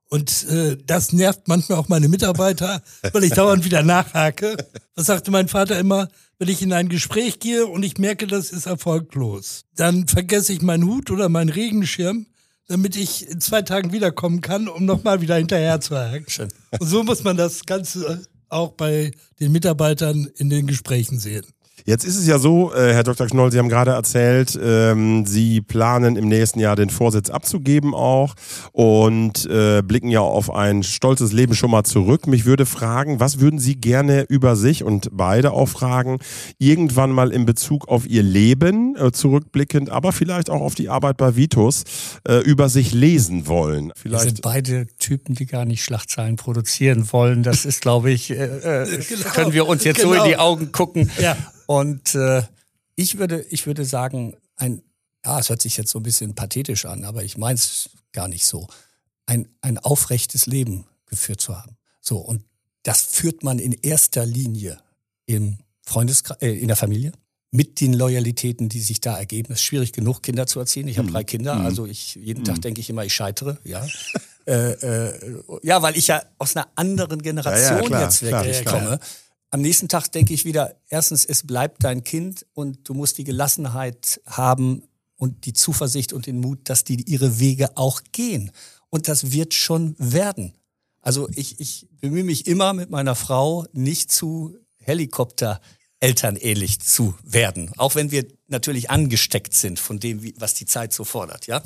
Und äh, das nervt manchmal auch meine Mitarbeiter, weil ich dauernd wieder nachhake. Das sagte mein Vater immer, wenn ich in ein Gespräch gehe und ich merke, das ist erfolglos, dann vergesse ich meinen Hut oder meinen Regenschirm, damit ich in zwei Tagen wiederkommen kann, um nochmal wieder hinterher zu haken. Schön. Und so muss man das Ganze auch bei den Mitarbeitern in den Gesprächen sehen. Jetzt ist es ja so, äh, Herr Doktor Knoll, Sie haben gerade erzählt, ähm, Sie planen im nächsten Jahr den Vorsitz abzugeben auch und äh, blicken ja auf ein stolzes Leben schon mal zurück. Mich würde fragen, was würden Sie gerne über sich und beide auch fragen, irgendwann mal in Bezug auf Ihr Leben äh, zurückblickend, aber vielleicht auch auf die Arbeit bei Vitus, äh, über sich lesen wollen? Vielleicht. Wir sind beide Typen, die gar nicht Schlagzeilen produzieren wollen. Das ist, glaube ich, äh, äh, genau, können wir uns jetzt genau. so in die Augen gucken. Ja. Und äh, ich würde, ich würde sagen, ein, ja, es hört sich jetzt so ein bisschen pathetisch an, aber ich meine es gar nicht so, ein, ein aufrechtes Leben geführt zu haben. So, und das führt man in erster Linie im Freundeskreis, äh, in der Familie, mit den Loyalitäten, die sich da ergeben. Es ist schwierig genug, Kinder zu erziehen. Ich habe mhm. drei Kinder, also ich jeden mhm. Tag denke ich immer, ich scheitere, ja. äh, äh, ja, weil ich ja aus einer anderen Generation ja, ja, klar, jetzt wirklich klar, komme. Am nächsten Tag denke ich wieder, erstens, es bleibt dein Kind und du musst die Gelassenheit haben und die Zuversicht und den Mut, dass die ihre Wege auch gehen. Und das wird schon werden. Also ich, ich bemühe mich immer mit meiner Frau, nicht zu Helikopter-elternähnlich zu werden. Auch wenn wir natürlich angesteckt sind von dem, was die Zeit so fordert. Ja.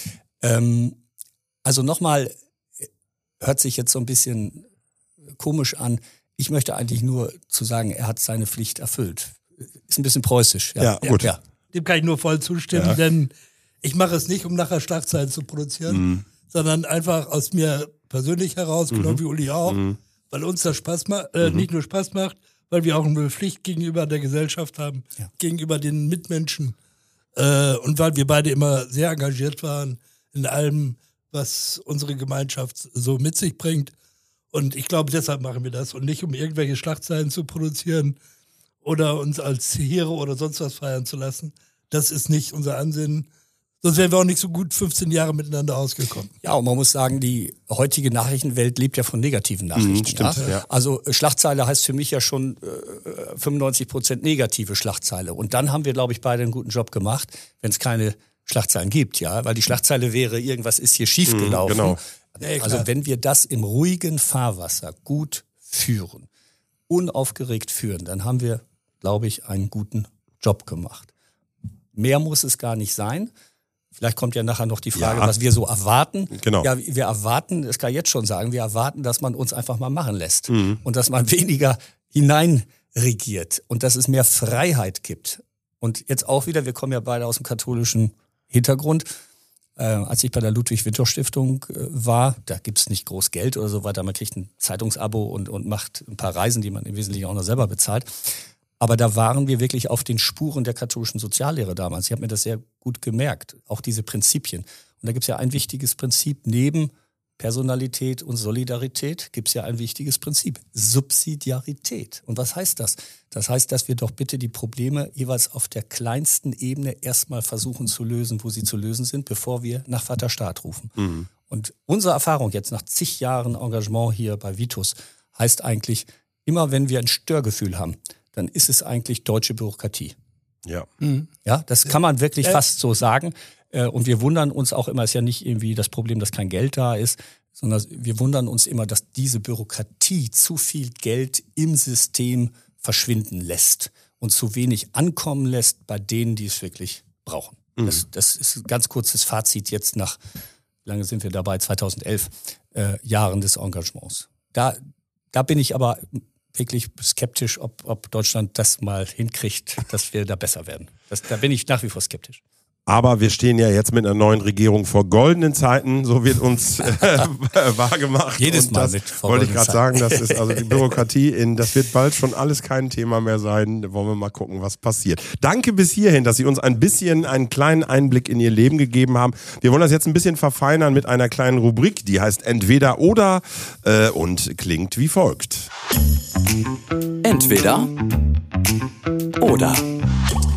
Ähm, also nochmal, hört sich jetzt so ein bisschen komisch an, ich möchte eigentlich nur zu sagen, er hat seine Pflicht erfüllt. Ist ein bisschen preußisch. Ja, ja gut. Ja. Dem kann ich nur voll zustimmen, ja. Denn ich mache es nicht, um nachher Schlagzeilen zu produzieren, mhm. sondern einfach aus mir persönlich heraus, mhm. genau wie Uli auch, mhm. weil uns das Spaß macht, äh, mhm. nicht nur Spaß macht, weil wir auch eine Pflicht gegenüber der Gesellschaft haben, ja. gegenüber den Mitmenschen äh, und weil wir beide immer sehr engagiert waren in allem, was unsere Gemeinschaft so mit sich bringt. Und ich glaube, deshalb machen wir das und nicht, um irgendwelche Schlagzeilen zu produzieren oder uns als Hero oder sonst was feiern zu lassen. Das ist nicht unser Ansinnen. Sonst wären wir auch nicht so gut fünfzehn Jahre miteinander ausgekommen. Ja, und man muss sagen, die heutige Nachrichtenwelt lebt ja von negativen Nachrichten. Mhm, stimmt, ja? Ja. Also Schlagzeile heißt für mich ja schon äh, fünfundneunzig Prozent negative Schlagzeile. Und dann haben wir, glaube ich, beide einen guten Job gemacht, wenn es keine Schlagzeilen gibt, ja, weil die Schlagzeile wäre, irgendwas ist hier schiefgelaufen. Mhm, genau. Ja, also wenn wir das im ruhigen Fahrwasser gut führen, unaufgeregt führen, dann haben wir, glaube ich, einen guten Job gemacht. Mehr muss es gar nicht sein. Vielleicht kommt ja nachher noch die Frage, ja. was wir so erwarten. Genau. Ja, wir erwarten, das kann ich jetzt schon sagen, wir erwarten, dass man uns einfach mal machen lässt mhm. und dass man weniger hineinregiert und dass es mehr Freiheit gibt. Und jetzt auch wieder, wir kommen ja beide aus dem katholischen Hintergrund. Äh, als ich bei der Ludwig-Winter-Stiftung äh, war, da gibt's nicht groß Geld oder so weiter. Man kriegt ein Zeitungsabo und, und macht ein paar Reisen, die man im Wesentlichen auch noch selber bezahlt. Aber da waren wir wirklich auf den Spuren der katholischen Soziallehre damals. Ich habe mir das sehr gut gemerkt, auch diese Prinzipien. Und da gibt's ja ein wichtiges Prinzip. Neben Personalität und Solidarität gibt's ja ein wichtiges Prinzip. Subsidiarität. Und was heißt das? Das heißt, dass wir doch bitte die Probleme jeweils auf der kleinsten Ebene erstmal versuchen zu lösen, wo sie zu lösen sind, bevor wir nach Vaterstaat rufen. Mhm. Und unsere Erfahrung jetzt nach zig Jahren Engagement hier bei Vitus heißt eigentlich, immer wenn wir ein Störgefühl haben, dann ist es eigentlich deutsche Bürokratie. Ja. Mhm. Ja, das kann man wirklich äh. fast so sagen. Und wir wundern uns auch immer, es ist ja nicht irgendwie das Problem, dass kein Geld da ist, sondern wir wundern uns immer, dass diese Bürokratie zu viel Geld im System verschwinden lässt und zu wenig ankommen lässt bei denen, die es wirklich brauchen. Mhm. Das, das ist ein ganz kurzes Fazit jetzt nach, wie lange sind wir dabei, zweitausendelf äh, Jahren des Engagements. Da, da bin ich aber wirklich skeptisch, ob, ob Deutschland das mal hinkriegt, dass wir da besser werden. Das, da bin ich nach wie vor skeptisch. Aber wir stehen ja jetzt mit einer neuen Regierung vor goldenen Zeiten, so wird uns äh, wahrgemacht. Jedes Mal das mit vor wollte ich gerade sagen, das ist also die Bürokratie, in, das wird bald schon alles kein Thema mehr sein. Da wollen wir mal gucken, was passiert. Danke bis hierhin, dass Sie uns ein bisschen einen kleinen Einblick in Ihr Leben gegeben haben. Wir wollen das jetzt ein bisschen verfeinern mit einer kleinen Rubrik, die heißt Entweder oder äh, und klingt wie folgt. Entweder oder.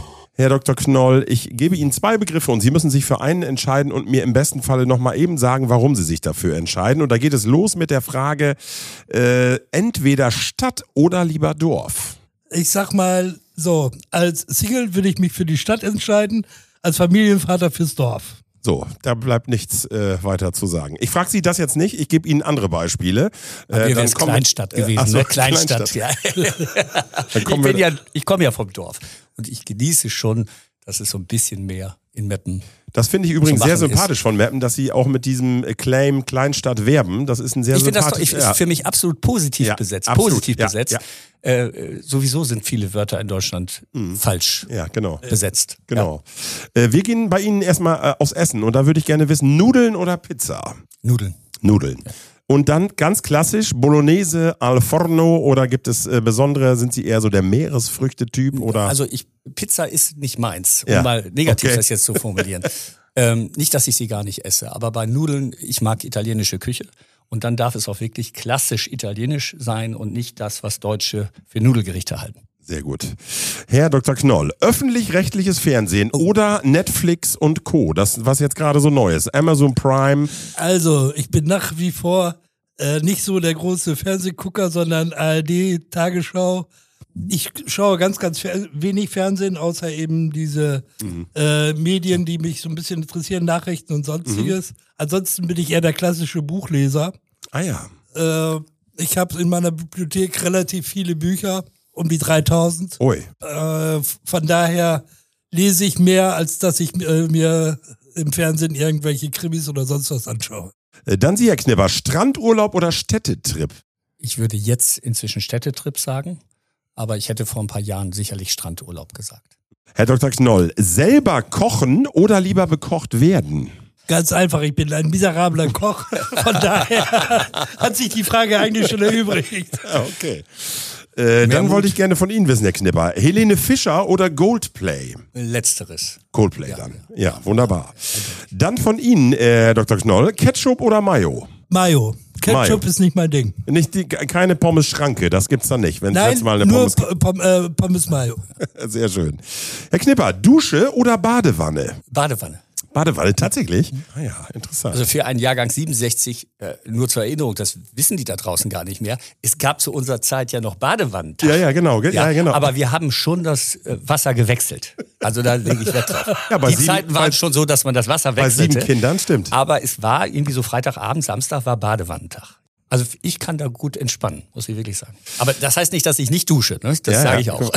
Herr Doktor Knoll, ich gebe Ihnen zwei Begriffe und Sie müssen sich für einen entscheiden und mir im besten Falle nochmal eben sagen, warum Sie sich dafür entscheiden. Und da geht es los mit der Frage, äh, entweder Stadt oder lieber Dorf. Ich sag mal so, als Single würde ich mich für die Stadt entscheiden, als Familienvater fürs Dorf. So, da bleibt nichts äh, weiter zu sagen. Ich frage Sie das jetzt nicht, ich gebe Ihnen andere Beispiele. Äh, wäre es Kleinstadt gewesen, ach so, ne? Kleinstadt, Kleinstadt. ja. Dann kommen ich bin wir, ja, ich komme ja vom Dorf und ich genieße schon, dass es so ein bisschen mehr in Meppen. Das finde ich übrigens zu sehr machen sympathisch ist. von Meppen, dass Sie auch mit diesem Claim Kleinstadt werben. Das ist ein sehr Ich finde das doch, sympathisch. ich, ist für mich absolut positiv Ja, besetzt. absolut, Positiv ja, besetzt. ja. Äh, sowieso sind viele Wörter in Deutschland mhm. falsch Ja, genau. besetzt. Genau. Ja. Äh, wir gehen bei Ihnen erstmal äh, aus Essen und da würde ich gerne wissen, Nudeln oder Pizza? Nudeln. Nudeln. Ja. Und dann ganz klassisch Bolognese al forno oder gibt es äh, besondere, sind Sie eher so der Meeresfrüchte-Typ oder? Also ich, Pizza ist nicht meins, um Ja. mal negativ Okay. das jetzt zu formulieren. ähm, nicht, dass ich sie gar nicht esse, aber bei Nudeln, ich mag italienische Küche und dann darf es auch wirklich klassisch italienisch sein und nicht das, was Deutsche für Nudelgerichte halten. Sehr gut. Herr Doktor Knoll, öffentlich-rechtliches Fernsehen Oh. oder Netflix und Co., das was jetzt gerade so neu ist, Amazon Prime. Also, ich bin nach wie vor äh, nicht so der große Fernsehgucker, sondern A R D, Tagesschau. Ich schaue ganz, ganz fer- wenig Fernsehen, außer eben diese Mhm. äh, Medien, die mich so ein bisschen interessieren, Nachrichten und sonstiges. Mhm. Ansonsten bin ich eher der klassische Buchleser. Ah ja. Äh, ich habe in meiner Bibliothek relativ viele Bücher, um die dreitausend. Ui. Äh, von daher lese ich mehr, als dass ich äh, mir im Fernsehen irgendwelche Krimis oder sonst was anschaue. Äh, Dann Sie, Herr Knipper, Strandurlaub oder Städtetrip? Ich würde jetzt inzwischen Städtetrip sagen, aber ich hätte vor ein paar Jahren sicherlich Strandurlaub gesagt. Herr Doktor Knoll, selber kochen oder lieber bekocht werden? Ganz einfach, ich bin ein miserabler Koch. Von daher hat sich die Frage eigentlich schon erübrigt. Ja, okay. Äh, dann wollte ich gerne von Ihnen wissen, Herr Knipper. Helene Fischer oder Goldplay? Letzteres. Coldplay Ja, dann. Ja, wunderbar. Dann von Ihnen, äh, Herr Doktor Knoll, Ketchup oder Mayo? Mayo. Ketchup Mayo. ist nicht mein Ding. Nicht die, keine Pommes-Schranke, das gibt's dann nicht, wenn es Nein, letztes Mal eine nur Pommes P- Pom- äh, Pommes Mayo. Sehr schön. Herr Knipper, Dusche oder Badewanne? Badewanne. Badewanne, tatsächlich? Ah ja, interessant. Also für einen Jahrgang siebenundsechzig, äh, nur zur Erinnerung, das wissen die da draußen gar nicht mehr, es gab zu unserer Zeit ja noch Badewannentag. ja, ja, genau. ge- Ja, Ja, genau. aber wir haben schon das äh, Wasser gewechselt. Also da lege ich Wert drauf. Ja, bei die sieben- Zeiten waren bei- schon so, dass man das Wasser Bei wechselte. sieben Kindern, stimmt. Aber es war irgendwie so Freitagabend, Samstag war Badewannentag. Also ich kann da gut entspannen, muss ich wirklich sagen. Aber das heißt nicht, dass ich nicht dusche, ne? Das Ja, sage ja. ich auch.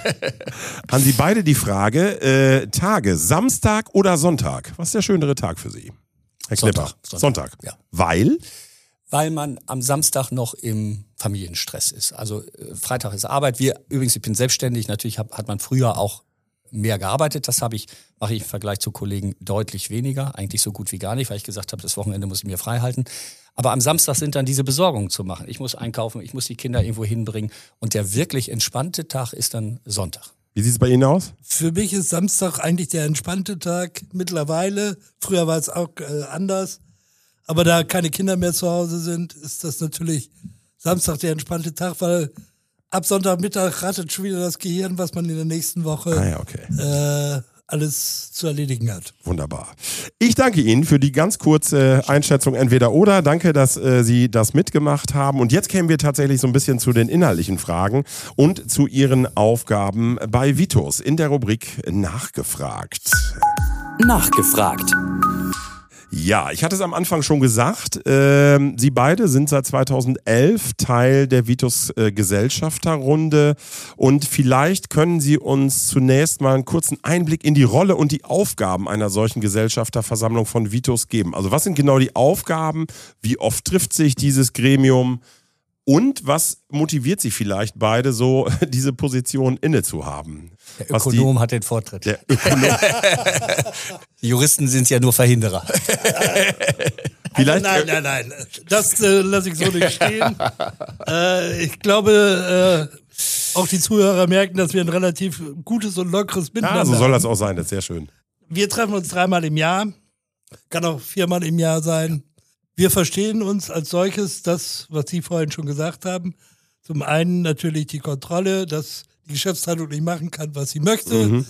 An Sie beide die Frage, äh, Tage, Samstag oder Sonntag? Was ist der schönere Tag für Sie? Herr Knipper. Sonntag. Sonntag. Ja. Weil? Weil man am Samstag noch im Familienstress ist. Also äh, Freitag ist Arbeit. Wir übrigens, ich bin selbstständig. Natürlich hab, hat man früher auch mehr gearbeitet. Das habe ich mache ich im Vergleich zu Kollegen deutlich weniger, eigentlich so gut wie gar nicht, weil ich gesagt habe, das Wochenende muss ich mir frei halten. Aber am Samstag sind dann diese Besorgungen zu machen. Ich muss einkaufen, ich muss die Kinder irgendwo hinbringen und der wirklich entspannte Tag ist dann Sonntag. Wie sieht es bei Ihnen aus? Für mich ist Samstag eigentlich der entspannte Tag mittlerweile. Früher war es auch äh, anders. Aber da keine Kinder mehr zu Hause sind, ist das natürlich Samstag der entspannte Tag, weil ab Sonntagmittag rattet schon wieder das Gehirn, was man in der nächsten Woche Ah ja, okay. äh, alles zu erledigen hat. Wunderbar. Ich danke Ihnen für die ganz kurze Einschätzung entweder oder. Danke, dass äh, Sie das mitgemacht haben. Und jetzt kämen wir tatsächlich so ein bisschen zu den inhaltlichen Fragen und zu Ihren Aufgaben bei Vitus in der Rubrik Nachgefragt. Nachgefragt. Ja, ich hatte es am Anfang schon gesagt, ähm, Sie beide sind seit zweitausendelf Teil der Vitus äh, Gesellschafterrunde und vielleicht können Sie uns zunächst mal einen kurzen Einblick in die Rolle und die Aufgaben einer solchen Gesellschafterversammlung von Vitus geben. Also was sind genau die Aufgaben, wie oft trifft sich dieses Gremium und was motiviert Sie vielleicht beide so, diese Position inne zu haben? Der Was Ökonom hat den Vortritt. Der Ökonom, Die Juristen sind ja nur Verhinderer. vielleicht, Nein, nein, nein. Das äh, lasse ich so nicht stehen. äh, ich glaube, äh, auch die Zuhörer merken, dass wir ein relativ gutes und lockeres Miteinander ja, so soll haben. das auch sein, das ist sehr schön. Wir treffen uns dreimal im Jahr. Kann auch viermal im Jahr sein. Wir verstehen uns als solches, das, was Sie vorhin schon gesagt haben. Zum einen natürlich die Kontrolle, dass die Geschäftsleitung nicht machen kann, was sie möchte. Mhm.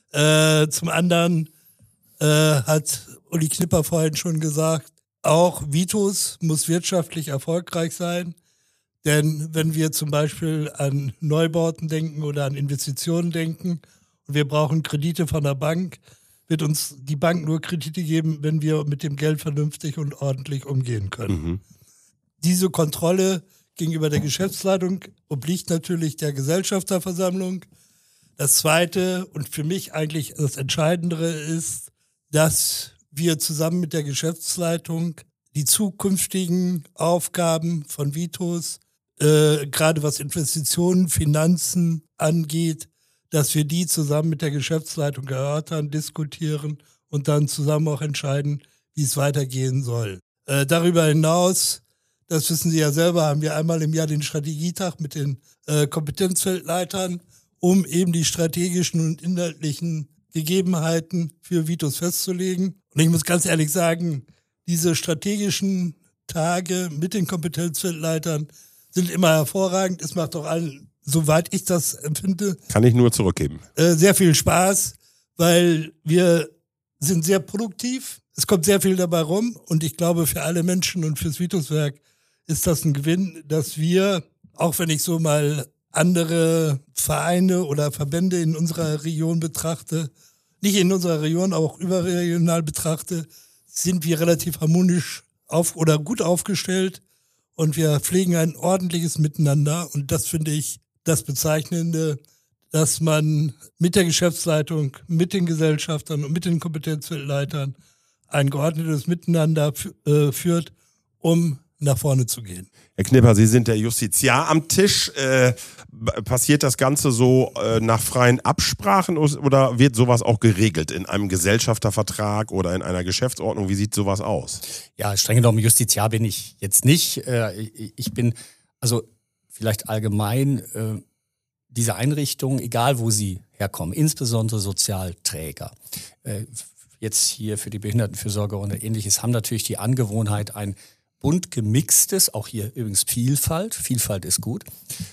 Äh, zum anderen äh, hat Uli Knipper vorhin schon gesagt, auch Vitus muss wirtschaftlich erfolgreich sein. Denn wenn wir zum Beispiel an Neubauten denken oder an Investitionen denken und wir brauchen Kredite von der Bank, wird uns die Bank nur Kredite geben, wenn wir mit dem Geld vernünftig und ordentlich umgehen können. Mhm. Diese Kontrolle gegenüber der Geschäftsleitung obliegt natürlich der Gesellschafterversammlung. Das Zweite und für mich eigentlich das Entscheidendere ist, dass wir zusammen mit der Geschäftsleitung die zukünftigen Aufgaben von Vitus, äh, gerade was Investitionen, Finanzen angeht, dass wir die zusammen mit der Geschäftsleitung erörtern, diskutieren und dann zusammen auch entscheiden, wie es weitergehen soll. Äh, darüber hinaus, das wissen Sie ja selber, haben wir einmal im Jahr den Strategietag mit den äh, Kompetenzfeldleitern, um eben die strategischen und inhaltlichen Gegebenheiten für Vitus festzulegen. Und ich muss ganz ehrlich sagen, diese strategischen Tage mit den Kompetenzfeldleitern sind immer hervorragend. Es macht auch allen, soweit ich das empfinde, kann ich nur zurückgeben, äh, sehr viel Spaß, weil wir sind sehr produktiv. Es kommt sehr viel dabei rum und ich glaube, für alle Menschen und fürs Vituswerk ist das ein Gewinn, dass wir, auch wenn ich so mal andere Vereine oder Verbände in unserer Region betrachte, nicht in unserer Region, auch überregional betrachte, sind wir relativ harmonisch auf oder gut aufgestellt und wir pflegen ein ordentliches Miteinander und das finde ich das Bezeichnende, dass man mit der Geschäftsleitung, mit den Gesellschaftern und mit den Kompetenzfeldleitern ein geordnetes Miteinander f- äh, führt, um nach vorne zu gehen. Herr Knipper, Sie sind der Justiziar am Tisch. Äh, passiert das Ganze so äh, nach freien Absprachen oder wird sowas auch geregelt in einem Gesellschaftervertrag oder in einer Geschäftsordnung? Wie sieht sowas aus? Ja, streng genommen Justiziar bin ich jetzt nicht. Äh, ich bin, also vielleicht allgemein, äh, diese Einrichtungen, egal wo sie herkommen, insbesondere Sozialträger, äh, jetzt hier für die Behindertenfürsorge und Ähnliches, haben natürlich die Angewohnheit, ein bunt gemixtes, auch hier übrigens Vielfalt, Vielfalt ist gut,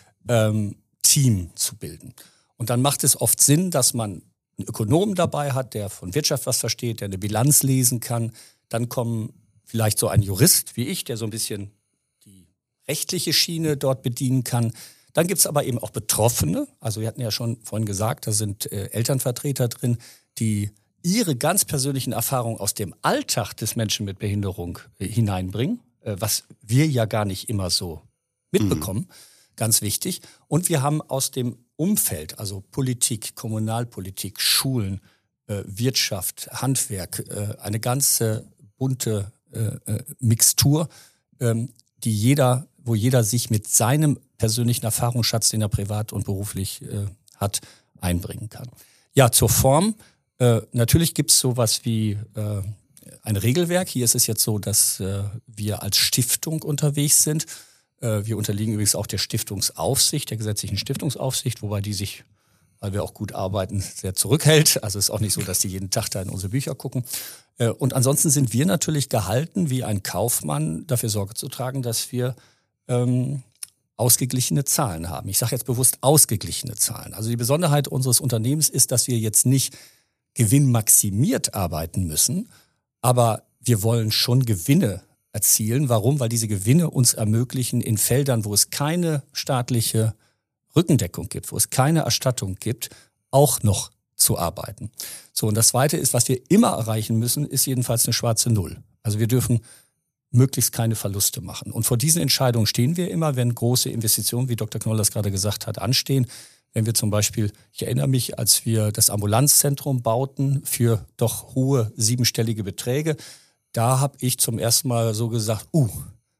ähm, Team zu bilden. Und dann macht es oft Sinn, dass man einen Ökonomen dabei hat, der von Wirtschaft was versteht, der eine Bilanz lesen kann. Dann kommen vielleicht so ein Jurist wie ich, der so ein bisschen die rechtliche Schiene dort bedienen kann. Dann gibt's aber eben auch Betroffene, also wir hatten ja schon vorhin gesagt, da sind äh, Elternvertreter drin, die ihre ganz persönlichen Erfahrungen aus dem Alltag des Menschen mit Behinderung äh, hineinbringen, was wir ja gar nicht immer so mitbekommen, mhm. ganz wichtig. Und wir haben aus dem Umfeld, also Politik, Kommunalpolitik, Schulen, äh, Wirtschaft, Handwerk, äh, eine ganze bunte äh, Mixtur, ähm, die jeder, wo jeder sich mit seinem persönlichen Erfahrungsschatz, den er privat und beruflich äh, hat, einbringen kann. Ja, zur Form. Äh, natürlich gibt's sowas wie äh, ein Regelwerk. Hier ist es jetzt so, dass äh, wir als Stiftung unterwegs sind. Äh, wir unterliegen übrigens auch der Stiftungsaufsicht, der gesetzlichen Stiftungsaufsicht, wobei die sich, weil wir auch gut arbeiten, sehr zurückhält. Also es ist auch nicht so, dass die jeden Tag da in unsere Bücher gucken. Äh, und ansonsten sind wir natürlich gehalten, wie ein Kaufmann, dafür Sorge zu tragen, dass wir ähm, ausgeglichene Zahlen haben. Ich sage jetzt bewusst ausgeglichene Zahlen. Also die Besonderheit unseres Unternehmens ist, dass wir jetzt nicht gewinnmaximiert arbeiten müssen, aber wir wollen schon Gewinne erzielen. Warum? Weil diese Gewinne uns ermöglichen, in Feldern, wo es keine staatliche Rückendeckung gibt, wo es keine Erstattung gibt, auch noch zu arbeiten. So, und das Zweite ist, was wir immer erreichen müssen, ist jedenfalls eine schwarze Null. Also wir dürfen möglichst keine Verluste machen. Und vor diesen Entscheidungen stehen wir immer, wenn große Investitionen, wie Doktor Knoll das gerade gesagt hat, anstehen. Wenn wir zum Beispiel, ich erinnere mich, als wir das Ambulanzzentrum bauten für doch hohe siebenstellige Beträge, da habe ich zum ersten Mal so gesagt, uh,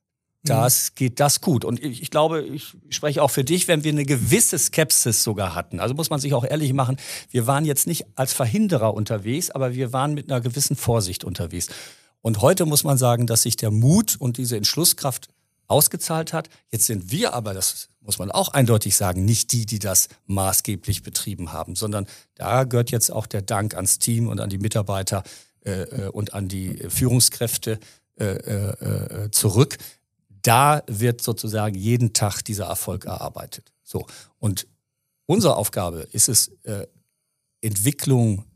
das geht das gut. Und ich, ich glaube, ich spreche auch für dich, wenn wir eine gewisse Skepsis sogar hatten. Also muss man sich auch ehrlich machen, wir waren jetzt nicht als Verhinderer unterwegs, aber wir waren mit einer gewissen Vorsicht unterwegs. Und heute muss man sagen, dass sich der Mut und diese Entschlusskraft ausgezahlt hat. Jetzt sind wir aber, das muss man auch eindeutig sagen, nicht die, die das maßgeblich betrieben haben, sondern da gehört jetzt auch der Dank ans Team und an die Mitarbeiter äh, und an die Führungskräfte äh, äh, zurück. Da wird sozusagen jeden Tag dieser Erfolg erarbeitet. So. Und unsere Aufgabe ist es, äh, Entwicklung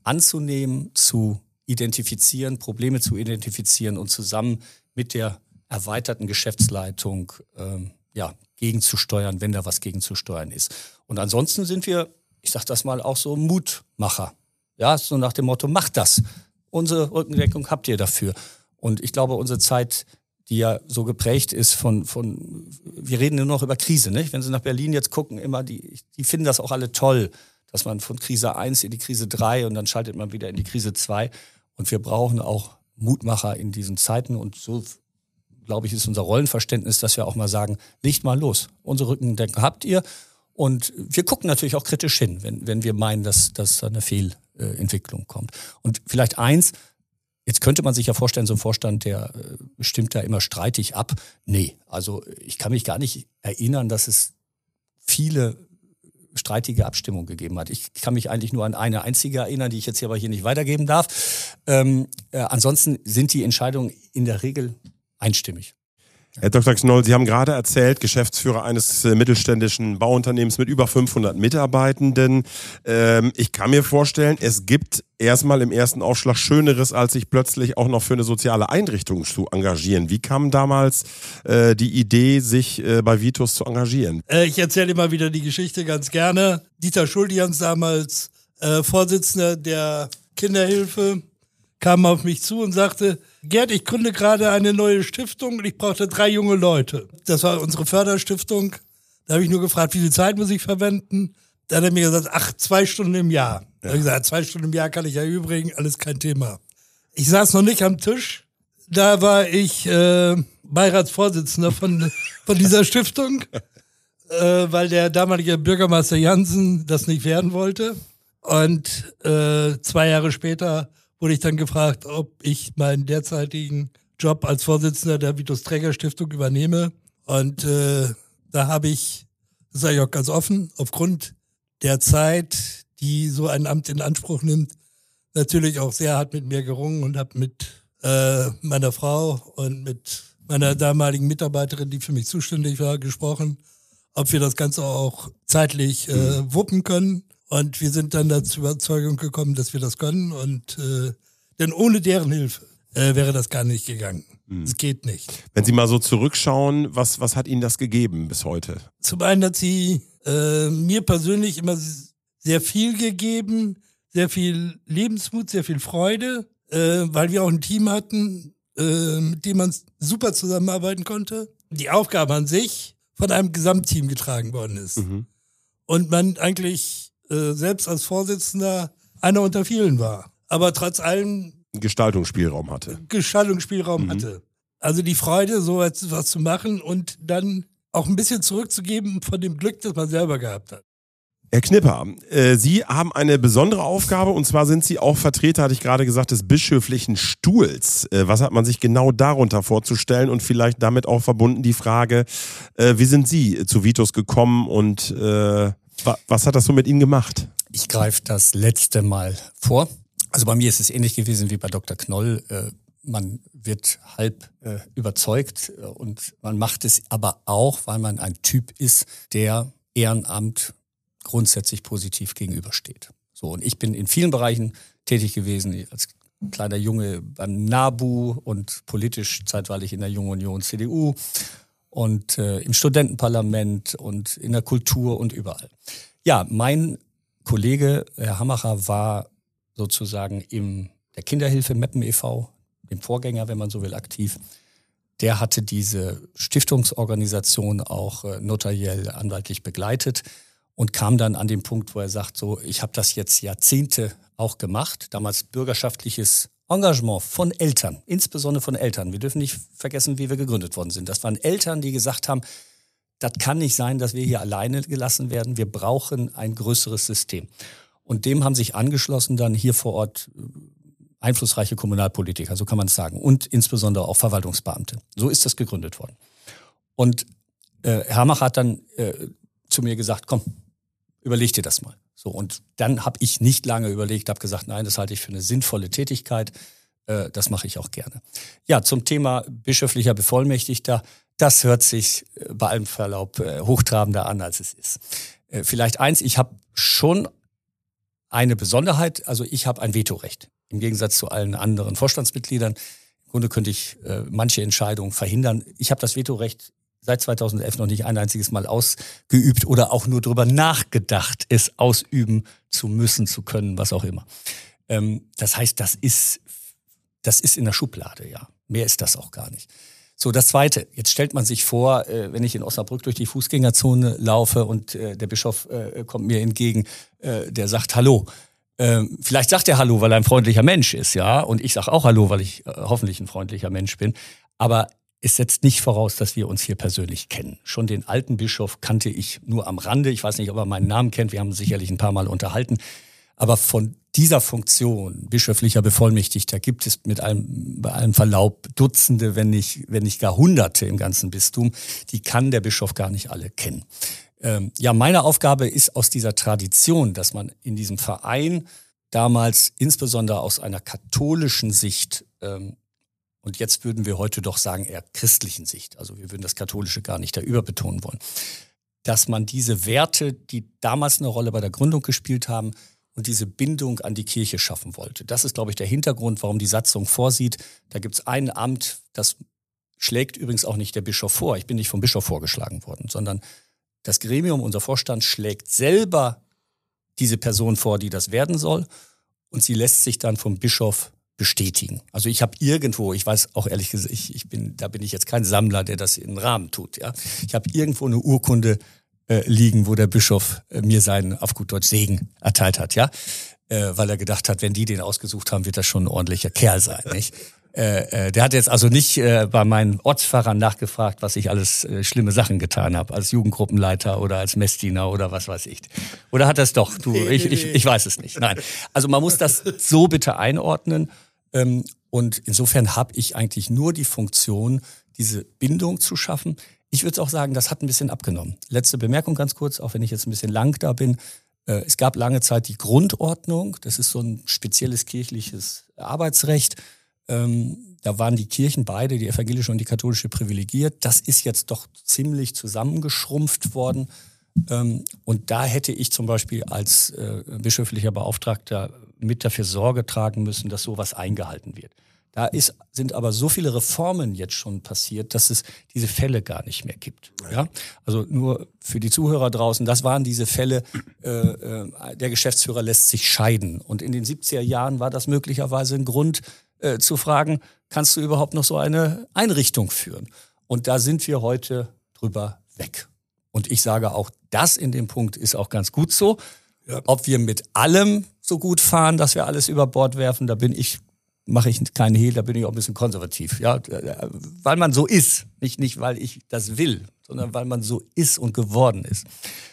anzunehmen, zu identifizieren, Probleme zu identifizieren und zusammen mit der erweiterten Geschäftsleitung ähm, ja, gegenzusteuern, wenn da was gegenzusteuern ist. Und ansonsten sind wir, ich sage das mal, auch so Mutmacher. Ja, so nach dem Motto, macht das. Unsere Rückendeckung habt ihr dafür. Und ich glaube, unsere Zeit, die ja so geprägt ist von, von wir reden nur noch über Krise, nicht? Wenn Sie nach Berlin jetzt gucken, immer die, die finden das auch alle toll, dass man von Krise eins in die Krise drei und dann schaltet man wieder in die Krise zwei. Und wir brauchen auch Mutmacher in diesen Zeiten. Und so, glaube ich, ist unser Rollenverständnis, dass wir auch mal sagen, legt mal los. Unsere Rückendeckung habt ihr. Und wir gucken natürlich auch kritisch hin, wenn, wenn wir meinen, dass, dass da eine Fehlentwicklung kommt. Und vielleicht eins, jetzt könnte man sich ja vorstellen, so ein Vorstand, der stimmt da immer streitig ab. Nee, also ich kann mich gar nicht erinnern, dass es viele streitige Abstimmungen gegeben hat. Ich kann mich eigentlich nur an eine einzige erinnern, die ich jetzt hier aber hier nicht weitergeben darf. Ähm, äh, ansonsten sind die Entscheidungen in der Regel einstimmig. Herr Doktor Knoll, Sie haben gerade erzählt, Geschäftsführer eines äh, mittelständischen Bauunternehmens mit über fünfhundert Mitarbeitenden. Ähm, ich kann mir vorstellen, es gibt erstmal im ersten Aufschlag Schöneres, als sich plötzlich auch noch für eine soziale Einrichtung zu engagieren. Wie kam damals äh, die Idee, sich äh, bei Vitus zu engagieren? Äh, ich erzähle immer wieder die Geschichte ganz gerne. Dieter Schuldians, damals äh, Vorsitzender der Kinderhilfe, kam auf mich zu und sagte, Gerd, ich gründe gerade eine neue Stiftung und ich brauchte drei junge Leute. Das war unsere Förderstiftung. Da habe ich nur gefragt, wie viel Zeit muss ich verwenden? Da hat er mir gesagt, ach, zwei Stunden im Jahr. Ja. Da habe ich gesagt, zwei Stunden im Jahr kann ich ja übrigens, alles kein Thema. Ich saß noch nicht am Tisch. Da war ich äh, Beiratsvorsitzender von, von dieser Stiftung, äh, weil der damalige Bürgermeister Jansen das nicht werden wollte. Und äh, zwei Jahre später wurde ich dann gefragt, ob ich meinen derzeitigen Job als Vorsitzender der Vitus Traeger Stiftung übernehme. Und äh, da habe ich, das sage ich auch ganz offen, aufgrund der Zeit, die so ein Amt in Anspruch nimmt, natürlich auch sehr hart mit mir gerungen und habe mit äh, meiner Frau und mit meiner damaligen Mitarbeiterin, die für mich zuständig war, gesprochen, ob wir das Ganze auch zeitlich äh, wuppen können. Und wir sind dann dazu Überzeugung gekommen, dass wir das können. Und äh, denn ohne deren Hilfe äh, wäre das gar nicht gegangen. Es mhm. geht nicht. Wenn Sie mal so zurückschauen, was, was hat Ihnen das gegeben bis heute? Zum einen hat sie äh, mir persönlich immer sehr viel gegeben, sehr viel Lebensmut, sehr viel Freude, äh, weil wir auch ein Team hatten, äh, mit dem man super zusammenarbeiten konnte. Die Aufgabe an sich von einem Gesamtteam getragen worden ist. Mhm. Und man eigentlich selbst als Vorsitzender einer unter vielen war. Aber trotz allem Gestaltungsspielraum hatte. Gestaltungsspielraum mhm. hatte. Also die Freude, so etwas zu machen und dann auch ein bisschen zurückzugeben von dem Glück, das man selber gehabt hat. Herr Knipper, äh, Sie haben eine besondere Aufgabe und zwar sind Sie auch Vertreter, hatte ich gerade gesagt, des bischöflichen Stuhls. Äh, was hat man sich genau darunter vorzustellen und vielleicht damit auch verbunden die Frage, äh, wie sind Sie zu Vitus gekommen und äh, was hat das so mit Ihnen gemacht? Ich greife das letzte Mal vor. Also bei mir ist es ähnlich gewesen wie bei Doktor Knoll. Man wird halb überzeugt und man macht es aber auch, weil man ein Typ ist, der Ehrenamt grundsätzlich positiv gegenübersteht. So, und ich bin in vielen Bereichen tätig gewesen, als kleiner Junge beim NABU und politisch zeitweilig in der Jungen Union C D U. Und äh, im Studentenparlament und in der Kultur und überall. Ja, mein Kollege Herr Hammacher war sozusagen in der Kinderhilfe Meppen e V, dem Vorgänger, wenn man so will, aktiv. Der hatte diese Stiftungsorganisation auch äh, notariell anwaltlich begleitet und kam dann an den Punkt, wo er sagt, so, ich habe das jetzt Jahrzehnte auch gemacht, damals bürgerschaftliches Engagement von Eltern, insbesondere von Eltern. Wir dürfen nicht vergessen, wie wir gegründet worden sind. Das waren Eltern, die gesagt haben, das kann nicht sein, dass wir hier alleine gelassen werden. Wir brauchen ein größeres System. Und dem haben sich angeschlossen dann hier vor Ort einflussreiche Kommunalpolitiker, so kann man es sagen. Und insbesondere auch Verwaltungsbeamte. So ist das gegründet worden. Und äh, Herr Hammacher hat dann äh, zu mir gesagt, komm, überleg dir das mal. So, und dann habe ich nicht lange überlegt, habe gesagt, nein, das halte ich für eine sinnvolle Tätigkeit, äh, das mache ich auch gerne. Ja, zum Thema bischöflicher Bevollmächtigter, das hört sich äh, bei allem Verlaub äh, hochtrabender an, als es ist. Äh, vielleicht eins, ich habe schon eine Besonderheit, also ich habe ein Vetorecht. Im Gegensatz zu allen anderen Vorstandsmitgliedern. Im Grunde könnte ich äh, manche Entscheidungen verhindern. Ich habe das Vetorecht seit zweitausendelf noch nicht ein einziges Mal ausgeübt oder auch nur darüber nachgedacht, es ausüben zu müssen, zu können, was auch immer. Ähm, das heißt, das ist, das ist in der Schublade, ja. Mehr ist das auch gar nicht. So, das Zweite. Jetzt stellt man sich vor, äh, wenn ich in Osnabrück durch die Fußgängerzone laufe und äh, der Bischof äh, kommt mir entgegen, äh, der sagt Hallo. Ähm, vielleicht sagt er Hallo, weil er ein freundlicher Mensch ist, ja. Und ich sage auch Hallo, weil ich äh, hoffentlich ein freundlicher Mensch bin. Aber es setzt nicht voraus, dass wir uns hier persönlich kennen. Schon den alten Bischof kannte ich nur am Rande. Ich weiß nicht, ob er meinen Namen kennt. Wir haben uns sicherlich ein paar Mal unterhalten. Aber von dieser Funktion, bischöflicher Bevollmächtigter, gibt es mit allem, bei allem Verlaub Dutzende, wenn nicht, wenn nicht gar Hunderte im ganzen Bistum. Die kann der Bischof gar nicht alle kennen. Ähm, ja, meine Aufgabe ist aus dieser Tradition, dass man in diesem Verein damals insbesondere aus einer katholischen Sicht ähm, und jetzt würden wir heute doch sagen, eher christlichen Sicht. Also wir würden das Katholische gar nicht da überbetonen wollen. Dass man diese Werte, die damals eine Rolle bei der Gründung gespielt haben und diese Bindung an die Kirche schaffen wollte. Das ist, glaube ich, der Hintergrund, warum die Satzung vorsieht. Da gibt es ein Amt, das schlägt übrigens auch nicht der Bischof vor. Ich bin nicht vom Bischof vorgeschlagen worden, sondern das Gremium, unser Vorstand, schlägt selber diese Person vor, die das werden soll. Und sie lässt sich dann vom Bischof bestätigen. Also ich habe irgendwo, ich weiß auch ehrlich gesagt, ich, ich bin, da bin ich jetzt kein Sammler, der das in den Rahmen tut. Ja, ich habe irgendwo eine Urkunde äh, liegen, wo der Bischof äh, mir seinen, auf gut Deutsch, Segen erteilt hat, ja, äh, weil er gedacht hat, wenn die den ausgesucht haben, wird das schon ein ordentlicher Kerl sein, nicht? Äh, äh, der hat jetzt also nicht äh, bei meinen Ortsfahrern nachgefragt, was ich alles äh, schlimme Sachen getan habe, als Jugendgruppenleiter oder als Messdiener oder was weiß ich. Oder hat er es doch? Du, ich, ich, ich weiß es nicht. Nein. Also man muss das so bitte einordnen. Ähm, und insofern habe ich eigentlich nur die Funktion, diese Bindung zu schaffen. Ich würde auch sagen, das hat ein bisschen abgenommen. Letzte Bemerkung ganz kurz, auch wenn ich jetzt ein bisschen lang da bin. Äh, es gab lange Zeit die Grundordnung. Das ist so ein spezielles kirchliches Arbeitsrecht. Ähm, da waren die Kirchen beide, die evangelische und die katholische, privilegiert. Das ist jetzt doch ziemlich zusammengeschrumpft worden. Ähm, und da hätte ich zum Beispiel als äh, bischöflicher Beauftragter mit dafür Sorge tragen müssen, dass sowas eingehalten wird. Da ist, sind aber so viele Reformen jetzt schon passiert, dass es diese Fälle gar nicht mehr gibt. Ja? Also nur für die Zuhörer draußen, das waren diese Fälle, äh, äh, der Geschäftsführer lässt sich scheiden. Und in den siebziger Jahren war das möglicherweise ein Grund äh, zu fragen, kannst du überhaupt noch so eine Einrichtung führen? Und da sind wir heute drüber weg. Und ich sage auch, das in dem Punkt ist auch ganz gut so. Ja. Ob wir mit allem so gut fahren, dass wir alles über Bord werfen, da bin ich, mache ich keinen Hehl, da bin ich auch ein bisschen konservativ. Ja, weil man so ist, nicht, nicht weil ich das will, sondern weil man so ist und geworden ist.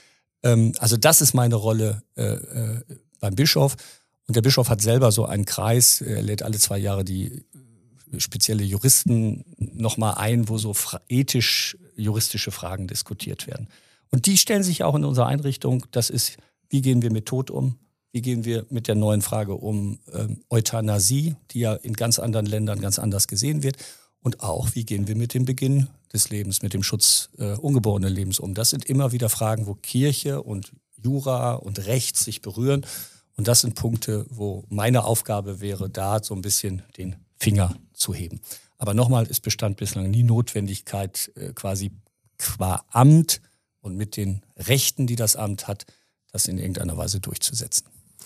Ähm, also das ist meine Rolle äh, äh, beim Bischof. Und der Bischof hat selber so einen Kreis, er lädt alle zwei Jahre die spezielle Juristen nochmal ein, wo so ethisch-juristische Fragen diskutiert werden. Und die stellen sich auch in unserer Einrichtung. Das ist, wie gehen wir mit Tod um? Wie gehen wir mit der neuen Frage um ähm, Euthanasie, die ja in ganz anderen Ländern ganz anders gesehen wird? Und auch, wie gehen wir mit dem Beginn des Lebens, mit dem Schutz äh, ungeborenen Lebens um? Das sind immer wieder Fragen, wo Kirche und Jura und Recht sich berühren. Und das sind Punkte, wo meine Aufgabe wäre, da so ein bisschen den Finger zu heben. Aber nochmal, es bestand bislang nie Notwendigkeit, äh, quasi qua Amt und mit den Rechten, die das Amt hat, das in irgendeiner Weise durchzusetzen.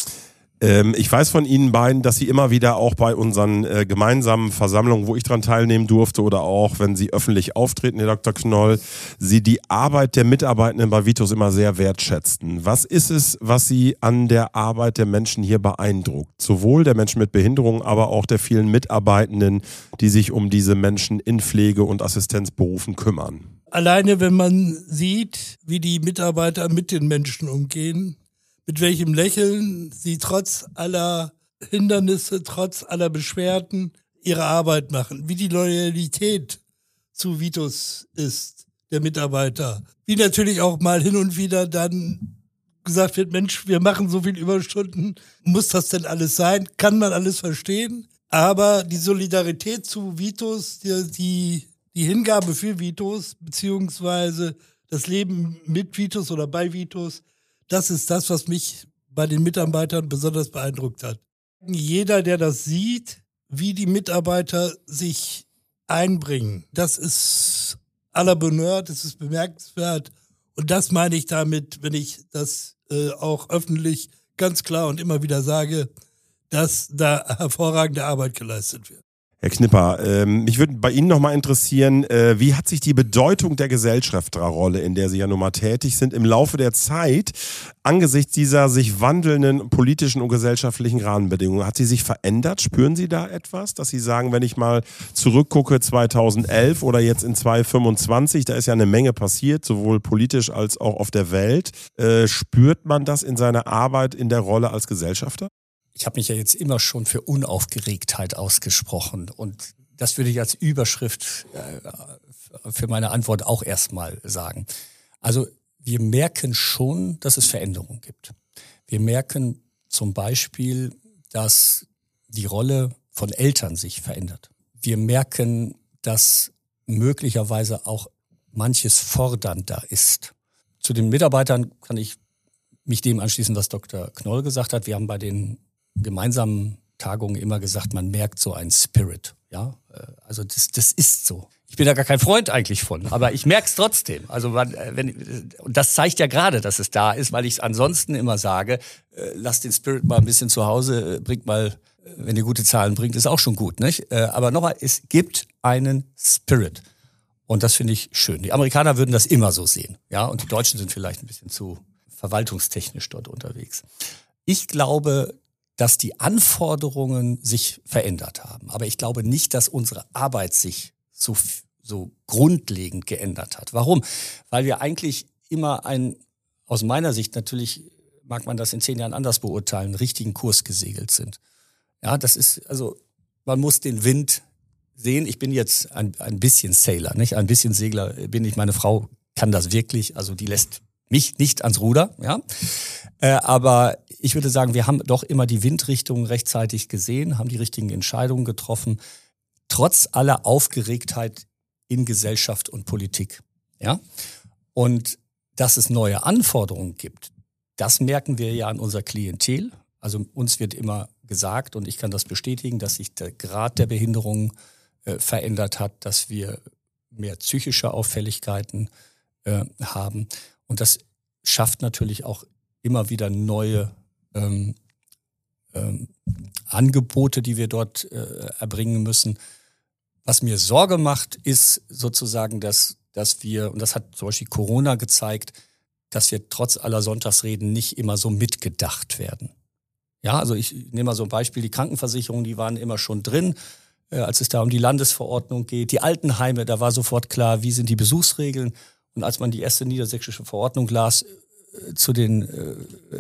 Ähm, ich weiß von Ihnen beiden, dass Sie immer wieder auch bei unseren äh, gemeinsamen Versammlungen, wo ich dran teilnehmen durfte oder auch, wenn Sie öffentlich auftreten, Herr Doktor Knoll, Sie die Arbeit der Mitarbeitenden bei Vitus immer sehr wertschätzten. Was ist es, was Sie an der Arbeit der Menschen hier beeindruckt? Sowohl der Menschen mit Behinderung, aber auch der vielen Mitarbeitenden, die sich um diese Menschen in Pflege- und Assistenzberufen kümmern. Alleine, wenn man sieht, wie die Mitarbeiter mit den Menschen umgehen, mit welchem Lächeln sie trotz aller Hindernisse, trotz aller Beschwerden ihre Arbeit machen, wie die Loyalität zu Vitus ist, der Mitarbeiter. Wie natürlich auch mal hin und wieder dann gesagt wird, Mensch, wir machen so viel Überstunden, muss das denn alles sein? Kann man alles verstehen? Aber die Solidarität zu Vitus, die, die, die Hingabe für Vitus, beziehungsweise das Leben mit Vitus oder bei Vitus, das ist das, was mich bei den Mitarbeitern besonders beeindruckt hat. Jeder, der das sieht, wie die Mitarbeiter sich einbringen, das ist à la Bonheur, das ist bemerkenswert. Und das meine ich damit, wenn ich das äh, auch öffentlich ganz klar und immer wieder sage, dass da hervorragende Arbeit geleistet wird. Herr Knipper, ähm, mich würde bei Ihnen nochmal interessieren, äh, wie hat sich die Bedeutung der Gesellschafterrolle, in der Sie ja nun mal tätig sind, im Laufe der Zeit angesichts dieser sich wandelnden politischen und gesellschaftlichen Rahmenbedingungen, hat sie sich verändert? Spüren Sie da etwas, dass Sie sagen, wenn ich mal zurückgucke zweitausendelf oder jetzt in zweitausendfünfundzwanzig, da ist ja eine Menge passiert, sowohl politisch als auch auf der Welt, äh, spürt man das in seiner Arbeit in der Rolle als Gesellschafter? Ich habe mich ja jetzt immer schon für Unaufgeregtheit ausgesprochen und das würde ich als Überschrift äh, für meine Antwort auch erstmal sagen. Also wir merken schon, dass es Veränderungen gibt. Wir merken zum Beispiel, dass die Rolle von Eltern sich verändert. Wir merken, dass möglicherweise auch manches fordernder ist. Zu den Mitarbeitern kann ich mich dem anschließen, was Doktor Knoll gesagt hat. Wir haben bei den gemeinsamen Tagungen immer gesagt, man merkt so einen Spirit. Ja, also das, das ist so. Ich bin da gar kein Freund eigentlich von, aber ich merke es trotzdem. Also man, wenn, und das zeigt ja gerade, dass es da ist, weil ich es ansonsten immer sage, äh, lasst den Spirit mal ein bisschen zu Hause, äh, bringt mal, wenn ihr gute Zahlen bringt, ist auch schon gut, nicht? Äh, aber nochmal, es gibt einen Spirit. Und das finde ich schön. Die Amerikaner würden das immer so sehen. Ja, und die Deutschen sind vielleicht ein bisschen zu verwaltungstechnisch dort unterwegs. Ich glaube, dass die Anforderungen sich verändert haben. Aber ich glaube nicht, dass unsere Arbeit sich so, so grundlegend geändert hat. Warum? Weil wir eigentlich immer einen, aus meiner Sicht natürlich, mag man das in zehn Jahren anders beurteilen, richtigen Kurs gesegelt sind. Ja, das ist, also, man muss den Wind sehen. Ich bin jetzt ein, ein bisschen Sailor, nicht? Ein bisschen Segler bin ich. Meine Frau kann das wirklich, also die lässt mich nicht ans Ruder, ja. Äh, aber ich würde sagen, wir haben doch immer die Windrichtung rechtzeitig gesehen, haben die richtigen Entscheidungen getroffen, trotz aller Aufgeregtheit in Gesellschaft und Politik, ja. Und dass es neue Anforderungen gibt, das merken wir ja an unserer Klientel. Also uns wird immer gesagt, und ich kann das bestätigen, dass sich der Grad der Behinderung äh, verändert hat, dass wir mehr psychische Auffälligkeiten äh, haben. Und das schafft natürlich auch immer wieder neue ähm, ähm, Angebote, die wir dort äh, erbringen müssen. Was mir Sorge macht, ist sozusagen, dass, dass wir, und das hat zum Beispiel Corona gezeigt, dass wir trotz aller Sonntagsreden nicht immer so mitgedacht werden. Ja, also ich nehme mal so ein Beispiel, die Krankenversicherungen, die waren immer schon drin, äh, als es da um die Landesverordnung geht. Die Altenheime, da war sofort klar, wie sind die Besuchsregeln. Und als man die erste niedersächsische Verordnung las äh, zu den äh,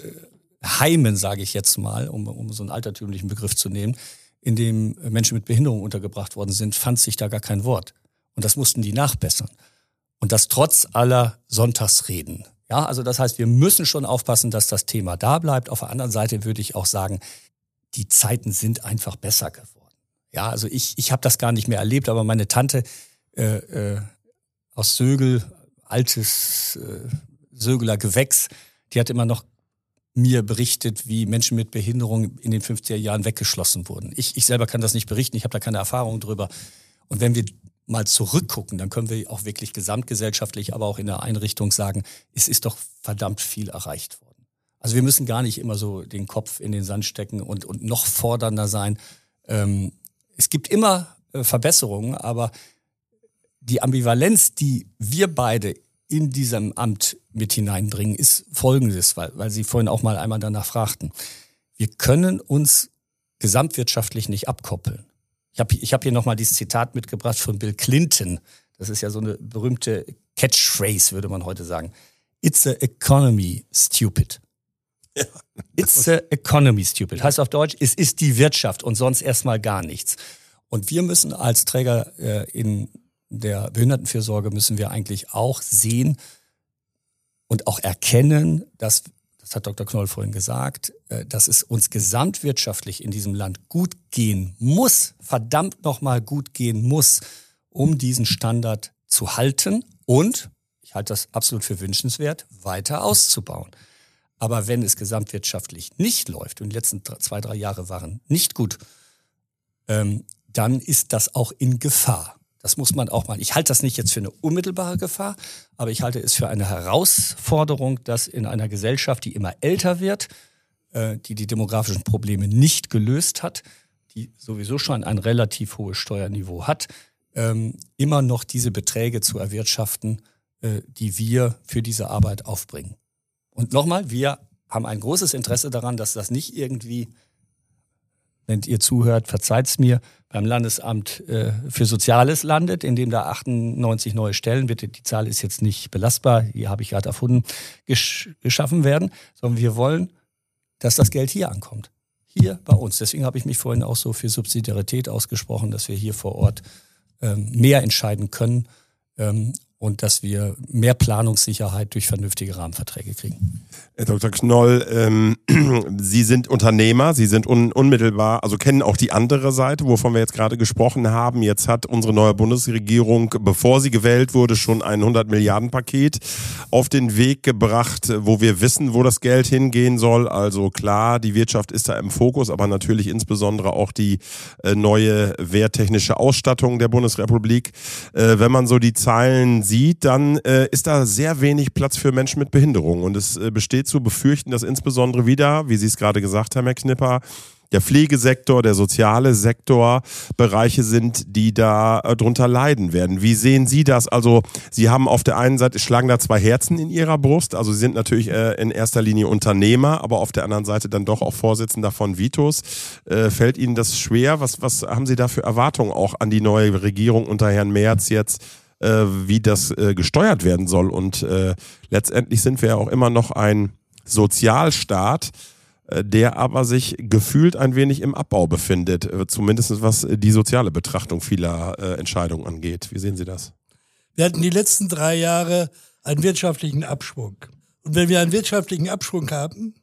Heimen, sage ich jetzt mal, um, um so einen altertümlichen Begriff zu nehmen, in dem Menschen mit Behinderung untergebracht worden sind, fand sich da gar kein Wort. Und das mussten die nachbessern. Und das trotz aller Sonntagsreden. Ja, also das heißt, wir müssen schon aufpassen, dass das Thema da bleibt. Auf der anderen Seite würde ich auch sagen, die Zeiten sind einfach besser geworden. Ja, also ich, ich habe das gar nicht mehr erlebt, aber meine Tante äh, äh, aus Sögel, altes äh, Sögeler Gewächs, die hat immer noch mir berichtet, wie Menschen mit Behinderung in den fünfziger Jahren weggeschlossen wurden. Ich, ich selber kann das nicht berichten, ich habe da keine Erfahrung drüber. Und wenn wir mal zurückgucken, dann können wir auch wirklich gesamtgesellschaftlich, aber auch in der Einrichtung sagen, es ist doch verdammt viel erreicht worden. Also wir müssen gar nicht immer so den Kopf in den Sand stecken und, und noch fordernder sein. Ähm, es gibt immer äh, Verbesserungen, aber die Ambivalenz, die wir beide in diesem Amt mit hineinbringen, ist folgendes, weil, weil Sie vorhin auch mal einmal danach fragten. Wir können uns gesamtwirtschaftlich nicht abkoppeln. Ich habe ich hab hier nochmal dieses Zitat mitgebracht von Bill Clinton. Das ist ja so eine berühmte Catchphrase, würde man heute sagen. It's a economy, stupid. Ja. It's a economy, stupid. Heißt auf Deutsch, es ist die Wirtschaft und sonst erstmal gar nichts. Und wir müssen als Träger äh, in der Behindertenfürsorge müssen wir eigentlich auch sehen und auch erkennen, dass, das hat Doktor Knoll vorhin gesagt, dass es uns gesamtwirtschaftlich in diesem Land gut gehen muss, verdammt nochmal gut gehen muss, um diesen Standard zu halten und, ich halte das absolut für wünschenswert, weiter auszubauen. Aber wenn es gesamtwirtschaftlich nicht läuft, und die letzten zwei, drei Jahre waren nicht gut, ähm, dann ist das auch in Gefahr. Das muss man auch mal. Ich halte das nicht jetzt für eine unmittelbare Gefahr, aber ich halte es für eine Herausforderung, dass in einer Gesellschaft, die immer älter wird, äh, die die demografischen Probleme nicht gelöst hat, die sowieso schon ein relativ hohes Steuerniveau hat, ähm, immer noch diese Beträge zu erwirtschaften, äh, die wir für diese Arbeit aufbringen. Und nochmal, wir haben ein großes Interesse daran, dass das nicht irgendwie, wenn ihr zuhört, verzeiht's mir, beim Landesamt äh, für Soziales landet, in dem da achtundneunzig neue Stellen, bitte, die Zahl ist jetzt nicht belastbar, die habe ich gerade erfunden, gesch- geschaffen werden, sondern wir wollen, dass das Geld hier ankommt. Hier bei uns. Deswegen habe ich mich vorhin auch so für Subsidiarität ausgesprochen, dass wir hier vor Ort ähm, mehr entscheiden können ähm, und dass wir mehr Planungssicherheit durch vernünftige Rahmenverträge kriegen. Herr Doktor Knoll, ähm, Sie sind Unternehmer, Sie sind un- unmittelbar, also kennen auch die andere Seite, wovon wir jetzt gerade gesprochen haben. Jetzt hat unsere neue Bundesregierung, bevor sie gewählt wurde, schon ein hundert-Milliarden-Paket auf den Weg gebracht, wo wir wissen, wo das Geld hingehen soll. Also klar, die Wirtschaft ist da im Fokus, aber natürlich insbesondere auch die äh, neue wehrtechnische Ausstattung der Bundesrepublik. Äh, wenn man so die Zahlen sieht, dann äh, ist da sehr wenig Platz für Menschen mit Behinderung. Und es äh, besteht zu befürchten, dass insbesondere wieder, wie Sie es gerade gesagt haben, Herr Knipper, der Pflegesektor, der soziale Sektor Bereiche sind, die da äh, drunter leiden werden. Wie sehen Sie das? Also Sie haben auf der einen Seite, schlagen da zwei Herzen in Ihrer Brust. Also Sie sind natürlich äh, in erster Linie Unternehmer, aber auf der anderen Seite dann doch auch Vorsitzender von Vitus. Äh, fällt Ihnen das schwer? Was, was haben Sie da für Erwartungen auch an die neue Regierung unter Herrn Merz jetzt, äh, wie das äh, gesteuert werden soll? Und äh, letztendlich sind wir ja auch immer noch ein Sozialstaat, der aber sich gefühlt ein wenig im Abbau befindet, zumindest was die soziale Betrachtung vieler äh, Entscheidungen angeht. Wie sehen Sie das? Wir hatten die letzten drei Jahre einen wirtschaftlichen Abschwung. Und wenn wir einen wirtschaftlichen Abschwung haben,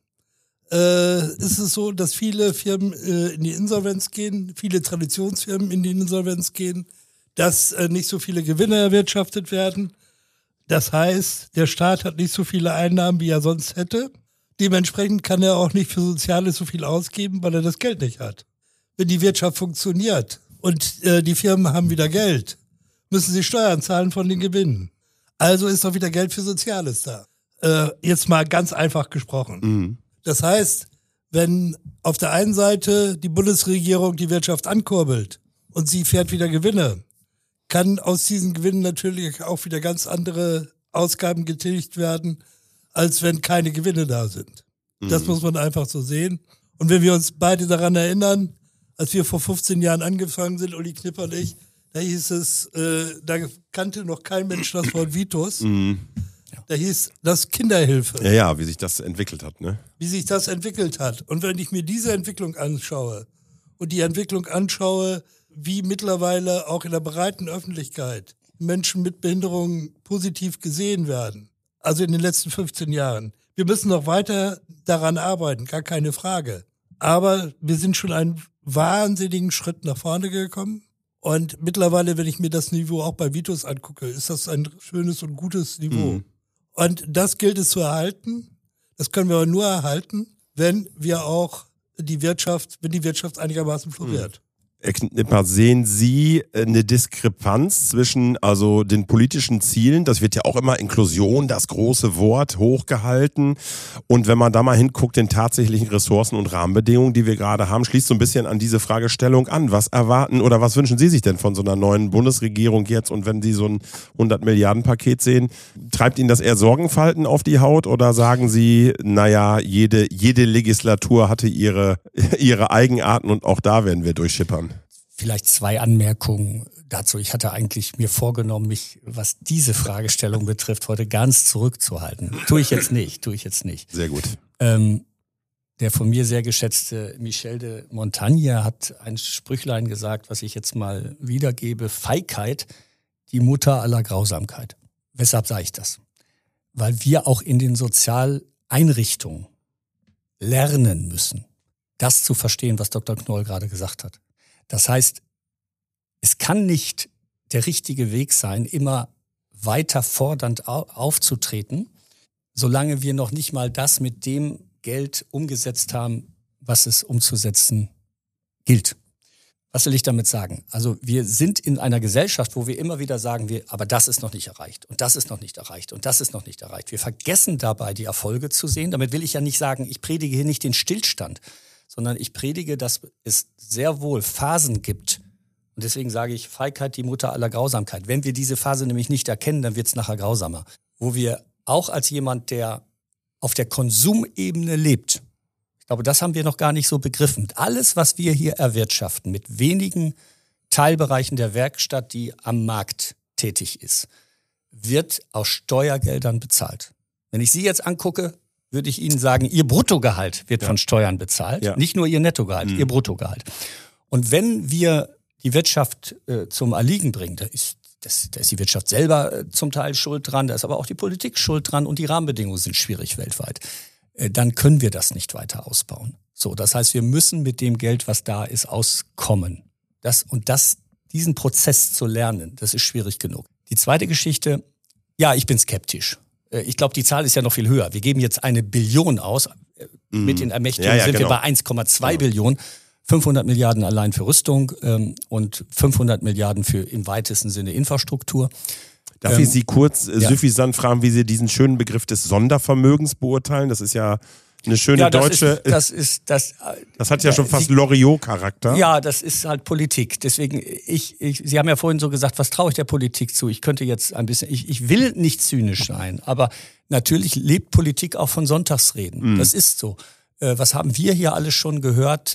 äh, ist es so, dass viele Firmen äh, in die Insolvenz gehen, viele Traditionsfirmen in die Insolvenz gehen, dass äh, nicht so viele Gewinne erwirtschaftet werden. Das heißt, der Staat hat nicht so viele Einnahmen, wie er sonst hätte. Dementsprechend kann er auch nicht für Soziales so viel ausgeben, weil er das Geld nicht hat. Wenn die Wirtschaft funktioniert und äh, die Firmen haben wieder Geld, müssen sie Steuern zahlen von den Gewinnen. Also ist doch wieder Geld für Soziales da. Äh, jetzt mal ganz einfach gesprochen. Mhm. Das heißt, wenn auf der einen Seite die Bundesregierung die Wirtschaft ankurbelt und sie fährt wieder Gewinne, kann aus diesen Gewinnen natürlich auch wieder ganz andere Ausgaben getilgt werden, als wenn keine Gewinne da sind. Mhm. Das muss man einfach so sehen. Und wenn wir uns beide daran erinnern, als wir vor fünfzehn Jahren angefangen sind, Uli Knipper und ich, da hieß es, äh, da kannte noch kein Mensch das Wort Vitus. Mhm. Da hieß das Kinderhilfe. Ja, ja, wie sich das entwickelt hat, ne? Wie sich das entwickelt hat. Und wenn ich mir diese Entwicklung anschaue und die Entwicklung anschaue, wie mittlerweile auch in der breiten Öffentlichkeit Menschen mit Behinderungen positiv gesehen werden, also in den letzten fünfzehn Jahren. Wir müssen noch weiter daran arbeiten, gar keine Frage. Aber wir sind schon einen wahnsinnigen Schritt nach vorne gekommen. Und mittlerweile, wenn ich mir das Niveau auch bei Vitus angucke, ist das ein schönes und gutes Niveau. Mhm. Und das gilt es zu erhalten. Das können wir aber nur erhalten, wenn wir auch die Wirtschaft, wenn die Wirtschaft einigermaßen floriert. Herr Knipper, sehen Sie eine Diskrepanz zwischen also den politischen Zielen, das wird ja auch immer Inklusion, das große Wort, hochgehalten, und wenn man da mal hinguckt, den tatsächlichen Ressourcen und Rahmenbedingungen, die wir gerade haben, schließt so ein bisschen an diese Fragestellung an. Was erwarten oder was wünschen Sie sich denn von so einer neuen Bundesregierung jetzt, und wenn Sie so ein hundert-Milliarden-Paket sehen, treibt Ihnen das eher Sorgenfalten auf die Haut, oder sagen Sie, naja, jede, jede Legislatur hatte ihre, ihre Eigenarten und auch da werden wir durchschippern? Vielleicht zwei Anmerkungen dazu. Ich hatte eigentlich mir vorgenommen, mich, was diese Fragestellung betrifft, heute ganz zurückzuhalten. Tue ich jetzt nicht, tue ich jetzt nicht. Sehr gut. Ähm, der von mir sehr geschätzte Michel de Montaigne hat ein Sprüchlein gesagt, was ich jetzt mal wiedergebe: Feigheit, die Mutter aller Grausamkeit. Weshalb sage ich das? Weil wir auch in den Sozialeinrichtungen lernen müssen, das zu verstehen, was Doktor Knoll gerade gesagt hat. Das heißt, es kann nicht der richtige Weg sein, immer weiter fordernd aufzutreten, solange wir noch nicht mal das mit dem Geld umgesetzt haben, was es umzusetzen gilt. Was will ich damit sagen? Also wir sind in einer Gesellschaft, wo wir immer wieder sagen, wir, aber das ist noch nicht erreicht und das ist noch nicht erreicht und das ist noch nicht erreicht. Wir vergessen dabei, die Erfolge zu sehen. Damit will ich ja nicht sagen, ich predige hier nicht den Stillstand, sondern ich predige, dass es sehr wohl Phasen gibt. Und deswegen sage ich, Feigheit, die Mutter aller Grausamkeit. Wenn wir diese Phase nämlich nicht erkennen, dann wird es nachher grausamer. Wo wir auch als jemand, der auf der Konsumebene lebt, ich glaube, das haben wir noch gar nicht so begriffen. Alles, was wir hier erwirtschaften, mit wenigen Teilbereichen der Werkstatt, die am Markt tätig ist, wird aus Steuergeldern bezahlt. Wenn ich Sie jetzt angucke, würde ich Ihnen sagen, Ihr Bruttogehalt wird ja. von Steuern bezahlt, ja. nicht nur Ihr Nettogehalt, mhm. Ihr Bruttogehalt. Und wenn wir die Wirtschaft äh, zum Erliegen bringen, da ist, das, da ist die Wirtschaft selber äh, zum Teil schuld dran, da ist aber auch die Politik schuld dran und die Rahmenbedingungen sind schwierig weltweit. Dann können wir das nicht weiter ausbauen. So, das heißt, wir müssen mit dem Geld, was da ist, auskommen. Das, und das, diesen Prozess zu lernen, das ist schwierig genug. Die zweite Geschichte, ja, ich bin skeptisch. Ich glaube, die Zahl ist ja noch viel höher. Wir geben jetzt eine Billion aus. Mm. Mit den Ermächtigungen ja, ja, sind genau. wir bei eins Komma zwei genau. Billionen. fünfhundert Milliarden allein für Rüstung ähm, und fünfhundert Milliarden für im weitesten Sinne Infrastruktur. Darf ähm, ich Sie kurz äh, ja. suffisant fragen, wie Sie diesen schönen Begriff des Sondervermögens beurteilen? Das ist ja eine schöne ja, das deutsche... Ist, das ist das. Das hat ja schon fast Loriot-Charakter. Ja, das ist halt Politik. Deswegen, ich, ich, Sie haben ja vorhin so gesagt, was traue ich der Politik zu? Ich könnte jetzt ein bisschen, ich, ich will nicht zynisch sein, aber natürlich lebt Politik auch von Sonntagsreden. Mhm. Das ist so. Was haben wir hier alles schon gehört,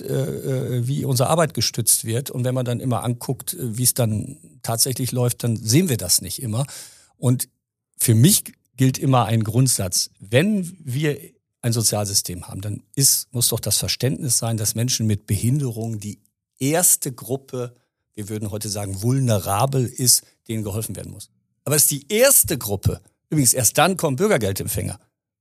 wie unsere Arbeit gestützt wird? Und wenn man dann immer anguckt, wie es dann tatsächlich läuft, dann sehen wir das nicht immer. Und für mich gilt immer ein Grundsatz. Wenn wir ein Sozialsystem haben, dann ist, muss doch das Verständnis sein, dass Menschen mit Behinderung die erste Gruppe, wir würden heute sagen vulnerabel ist, denen geholfen werden muss. Aber es ist die erste Gruppe. Übrigens, erst dann kommen Bürgergeldempfänger.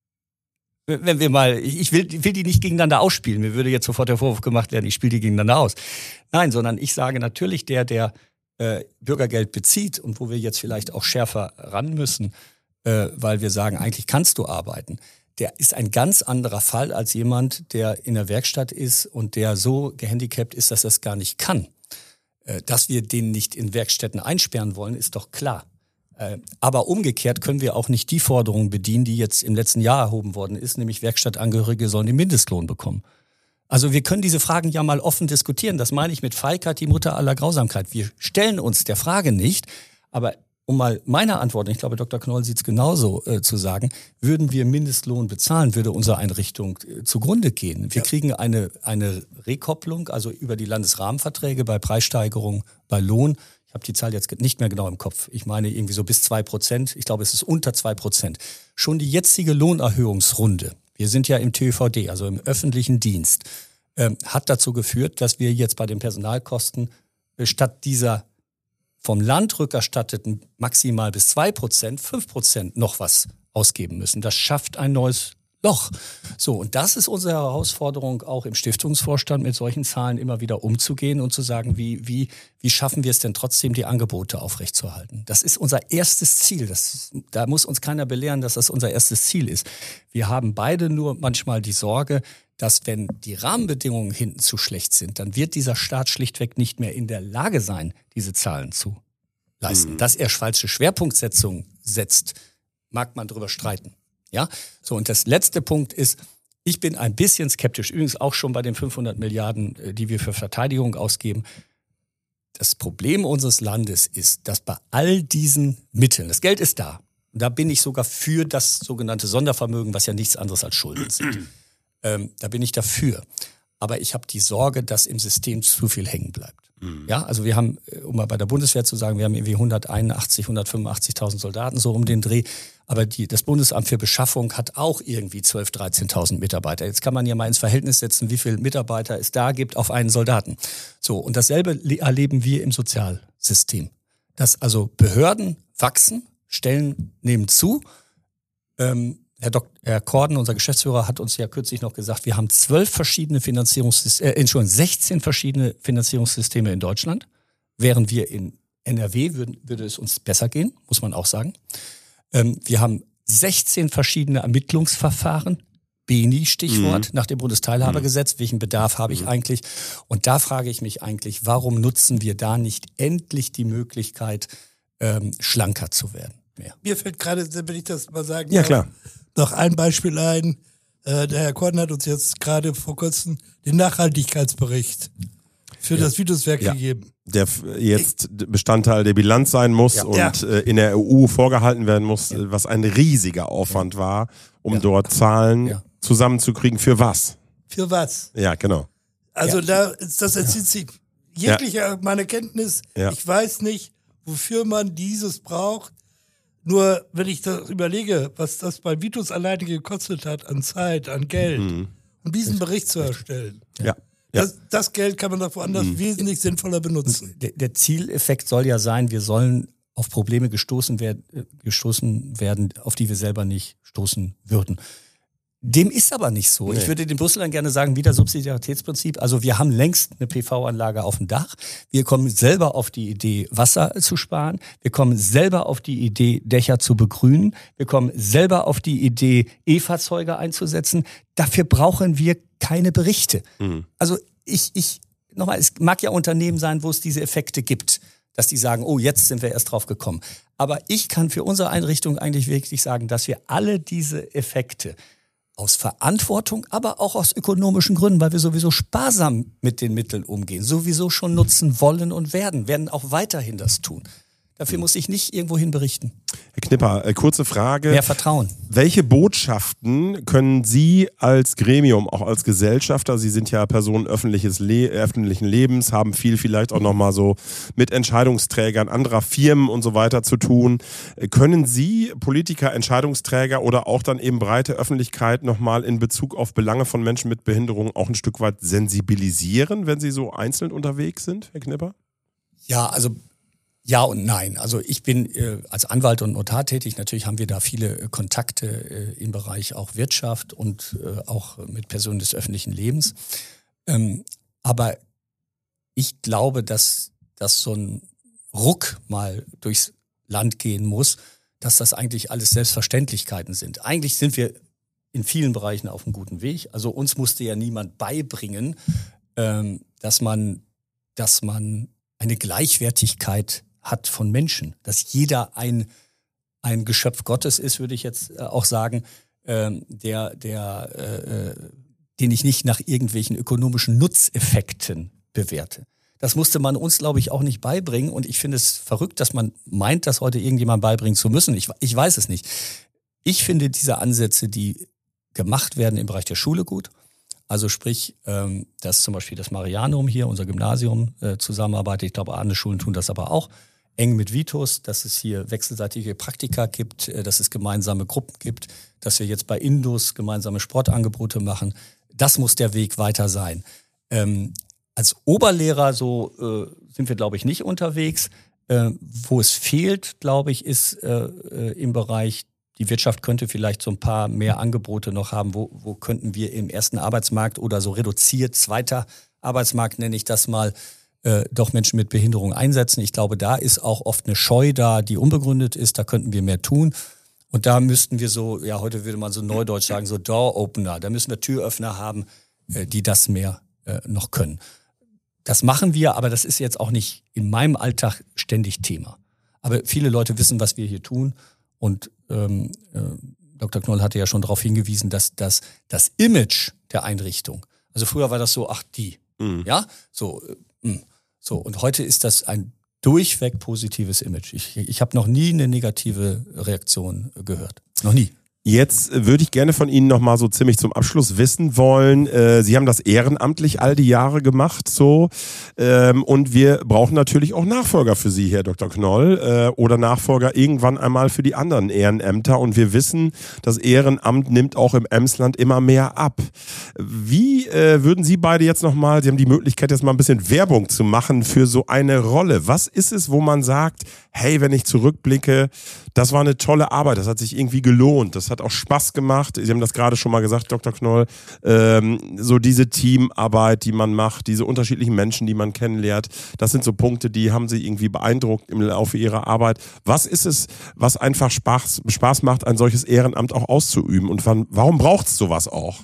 Wenn wir mal, ich will, will die nicht gegeneinander ausspielen, mir würde jetzt sofort der Vorwurf gemacht werden, ich spiele die gegeneinander aus. Nein, sondern ich sage natürlich, der, der äh, Bürgergeld bezieht und wo wir jetzt vielleicht auch schärfer ran müssen, äh, weil wir sagen, eigentlich kannst du arbeiten, der ist ein ganz anderer Fall als jemand, der in der Werkstatt ist und der so gehandicapt ist, dass er es gar nicht kann. Äh, dass wir den nicht in Werkstätten einsperren wollen, ist doch klar. Aber umgekehrt können wir auch nicht die Forderung bedienen, die jetzt im letzten Jahr erhoben worden ist, nämlich Werkstattangehörige sollen den Mindestlohn bekommen. Also wir können diese Fragen ja mal offen diskutieren. Das meine ich mit Feigheit, die Mutter aller Grausamkeit. Wir stellen uns der Frage nicht, aber um mal meine Antwort, ich glaube, Doktor Knoll sieht es genauso, äh, zu sagen, würden wir Mindestlohn bezahlen, würde unsere Einrichtung äh, zugrunde gehen. Wir ja. kriegen eine, eine Rekopplung, also über die Landesrahmenverträge bei Preissteigerung, bei Lohn. Ich habe die Zahl jetzt nicht mehr genau im Kopf. Ich meine irgendwie so bis zwei Prozent. Ich glaube, es ist unter zwei Prozent. Schon die jetzige Lohnerhöhungsrunde, wir sind ja im T Ö V D, also im öffentlichen Dienst, ähm, hat dazu geführt, dass wir jetzt bei den Personalkosten äh, statt dieser vom Land rückerstatteten maximal bis zwei Prozent, fünf Prozent noch was ausgeben müssen. Das schafft ein neues Loch. So, und das ist unsere Herausforderung, auch im Stiftungsvorstand mit solchen Zahlen immer wieder umzugehen und zu sagen, wie, wie, wie schaffen wir es denn trotzdem, die Angebote aufrechtzuerhalten? Das ist unser erstes Ziel. Das, da muss uns keiner belehren, dass das unser erstes Ziel ist. Wir haben beide nur manchmal die Sorge, dass wenn die Rahmenbedingungen hinten zu schlecht sind, dann wird dieser Staat schlichtweg nicht mehr in der Lage sein, diese Zahlen zu leisten. Mhm. Dass er falsche Schwerpunktsetzungen setzt, mag man drüber streiten. Ja, so, und das letzte Punkt ist, ich bin ein bisschen skeptisch, übrigens auch schon bei den fünfhundert Milliarden, die wir für Verteidigung ausgeben. Das Problem unseres Landes ist, dass bei all diesen Mitteln, das Geld ist da, und da bin ich sogar für das sogenannte Sondervermögen, was ja nichts anderes als Schulden sind. ähm, da bin ich dafür. Aber ich habe die Sorge, dass im System zu viel hängen bleibt. Mhm. Ja, also wir haben, um mal bei der Bundeswehr zu sagen, wir haben irgendwie hunderteinundachtzig, hundertfünfundachtzigtausend Soldaten so um den Dreh. Aber die, das Bundesamt für Beschaffung hat auch irgendwie zwölftausend, dreizehntausend Mitarbeiter. Jetzt kann man ja mal ins Verhältnis setzen, wie viele Mitarbeiter es da gibt auf einen Soldaten. So, und dasselbe erleben wir im Sozialsystem. Dass also Behörden wachsen, Stellen nehmen zu. Ähm, Herr, Dok- Herr Korden, unser Geschäftsführer, hat uns ja kürzlich noch gesagt, wir haben zwölf verschiedene Finanzierungssysteme, äh, Entschuldigung, sechzehn verschiedene Finanzierungssysteme in Deutschland. Während wir in N R W würden, würde es uns besser gehen, muss man auch sagen. Wir haben sechzehn verschiedene Ermittlungsverfahren. Beni, Stichwort, mhm. nach dem Bundesteilhabegesetz. Welchen Bedarf habe ich mhm. eigentlich? Und da frage ich mich eigentlich, warum nutzen wir da nicht endlich die Möglichkeit, ähm, schlanker zu werden? Mehr. Mir fällt gerade, wenn ich das mal sagen ja, darf, klar. noch ein Beispiel ein. Äh, der Herr Korn hat uns jetzt gerade vor kurzem den Nachhaltigkeitsbericht für ja. das Vituswerk ja. gegeben. Der jetzt Bestandteil der Bilanz sein muss ja. und ja. in der E U vorgehalten werden muss, ja. was ein riesiger Aufwand ja. war, um ja. dort Zahlen ja. zusammenzukriegen. Für was? Für was? Ja, genau. Also ja. da das erzieht sich jegliche ja. meine Kenntnis. Ja. Ich weiß nicht, wofür man dieses braucht. Nur wenn ich das überlege, was das bei Vitus alleine gekostet hat an Zeit, an Geld, mhm. um diesen Bericht zu erstellen. Ja. ja. Das, das Geld kann man doch woanders mhm. wesentlich sinnvoller benutzen. Der, der Zieleffekt soll ja sein, wir sollen auf Probleme gestoßen werden, gestoßen werden, auf die wir selber nicht stoßen würden. Dem ist aber nicht so. Nee. Ich würde den Brüsselern gerne sagen, wieder Subsidiaritätsprinzip. Also wir haben längst eine P V-Anlage auf dem Dach. Wir kommen selber auf die Idee, Wasser zu sparen. Wir kommen selber auf die Idee, Dächer zu begrünen. Wir kommen selber auf die Idee, E-Fahrzeuge einzusetzen. Dafür brauchen wir keine Berichte. Mhm. Also ich, ich, nochmal, es mag ja Unternehmen sein, wo es diese Effekte gibt, dass die sagen, oh, jetzt sind wir erst drauf gekommen. Aber ich kann für unsere Einrichtung eigentlich wirklich sagen, dass wir alle diese Effekte aus Verantwortung, aber auch aus ökonomischen Gründen, weil wir sowieso sparsam mit den Mitteln umgehen, sowieso schon nutzen wollen und werden, werden auch weiterhin das tun. Dafür muss ich nicht irgendwohin berichten. Herr Knipper, äh, kurze Frage. Mehr Vertrauen. Welche Botschaften können Sie als Gremium, auch als Gesellschafter, Sie sind ja Personen öffentliches Le- öffentlichen Lebens, haben viel vielleicht auch nochmal so mit Entscheidungsträgern anderer Firmen und so weiter zu tun. Können Sie Politiker, Entscheidungsträger oder auch dann eben breite Öffentlichkeit nochmal in Bezug auf Belange von Menschen mit Behinderung auch ein Stück weit sensibilisieren, wenn Sie so einzeln unterwegs sind, Herr Knipper? Ja, also ja und nein. Also ich bin äh, als Anwalt und Notar tätig. Natürlich haben wir da viele äh, Kontakte äh, im Bereich auch Wirtschaft und äh, auch mit Personen des öffentlichen Lebens. Ähm, aber ich glaube, dass, dass so ein Ruck mal durchs Land gehen muss, dass das eigentlich alles Selbstverständlichkeiten sind. Eigentlich sind wir in vielen Bereichen auf einem guten Weg. Also uns musste ja niemand beibringen, ähm, dass man, dass man eine Gleichwertigkeit hat von Menschen, dass jeder ein ein Geschöpf Gottes ist, würde ich jetzt auch sagen, ähm, der der äh, den ich nicht nach irgendwelchen ökonomischen Nutzeffekten bewerte. Das musste man uns, glaube ich, auch nicht beibringen und ich finde es verrückt, dass man meint, das heute irgendjemand beibringen zu müssen. Ich, ich weiß es nicht. Ich finde diese Ansätze, die gemacht werden im Bereich der Schule gut. Also sprich, ähm, dass zum Beispiel das Marianum hier, unser Gymnasium, äh, zusammenarbeitet. Ich glaube, andere Schulen tun das aber auch. Eng mit Vitus, dass es hier wechselseitige Praktika gibt, äh, dass es gemeinsame Gruppen gibt, dass wir jetzt bei Indus gemeinsame Sportangebote machen. Das muss der Weg weiter sein. Ähm, als Oberlehrer so äh, sind wir, glaube ich, nicht unterwegs. Äh, wo es fehlt, glaube ich, ist äh, äh, im Bereich, die Wirtschaft könnte vielleicht so ein paar mehr Angebote noch haben. Wo, wo könnten wir im ersten Arbeitsmarkt oder so reduziert, zweiter Arbeitsmarkt nenne ich das mal, äh, doch Menschen mit Behinderung einsetzen. Ich glaube, da ist auch oft eine Scheu da, die unbegründet ist. Da könnten wir mehr tun. Und da müssten wir so, ja, heute würde man so neudeutsch sagen, so Door-Opener. Da müssen wir Türöffner haben, äh, die das mehr äh, noch können. Das machen wir, aber das ist jetzt auch nicht in meinem Alltag ständig Thema. Aber viele Leute wissen, was wir hier tun. Und ähm, äh, Doktor Knoll hatte ja schon darauf hingewiesen, dass, dass das Image der Einrichtung, also früher war das so, ach die, mhm. ja, so, äh, so. Und heute ist das ein durchweg positives Image. Ich, ich habe noch nie eine negative Reaktion gehört. Noch nie. Jetzt würde ich gerne von Ihnen nochmal so ziemlich zum Abschluss wissen wollen, äh, Sie haben das ehrenamtlich all die Jahre gemacht, so, ähm, und wir brauchen natürlich auch Nachfolger für Sie, Herr Doktor Knoll, äh, oder Nachfolger irgendwann einmal für die anderen Ehrenämter, und wir wissen, das Ehrenamt nimmt auch im Emsland immer mehr ab. Wie äh, würden Sie beide jetzt nochmal, Sie haben die Möglichkeit jetzt mal ein bisschen Werbung zu machen für so eine Rolle. Was ist es, wo man sagt, hey, wenn ich zurückblicke, das war eine tolle Arbeit, das hat sich irgendwie gelohnt, das hat hat auch Spaß gemacht. Sie haben das gerade schon mal gesagt, Doktor Knoll. Ähm, so diese Teamarbeit, die man macht, diese unterschiedlichen Menschen, die man kennenlernt, das sind so Punkte, die haben Sie irgendwie beeindruckt im Laufe Ihrer Arbeit. Was ist es, was einfach Spaß, Spaß macht, ein solches Ehrenamt auch auszuüben? Und wann, warum braucht es sowas auch?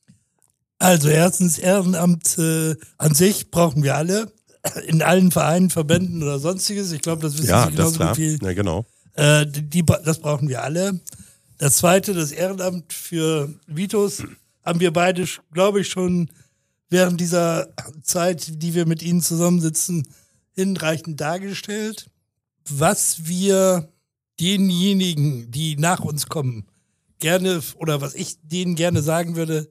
Also erstens, Ehrenamt äh, an sich brauchen wir alle. In allen Vereinen, Verbänden oder sonstiges. Ich glaube, das wissen ja, Sie genauso das klar. gut wie. Ja, genau. Äh, die, die, das brauchen wir alle. Das Zweite, das Ehrenamt für Vitus, haben wir beide, glaube ich, schon während dieser Zeit, die wir mit Ihnen zusammensitzen, hinreichend dargestellt. Was wir denjenigen, die nach uns kommen, gerne, oder was ich denen gerne sagen würde,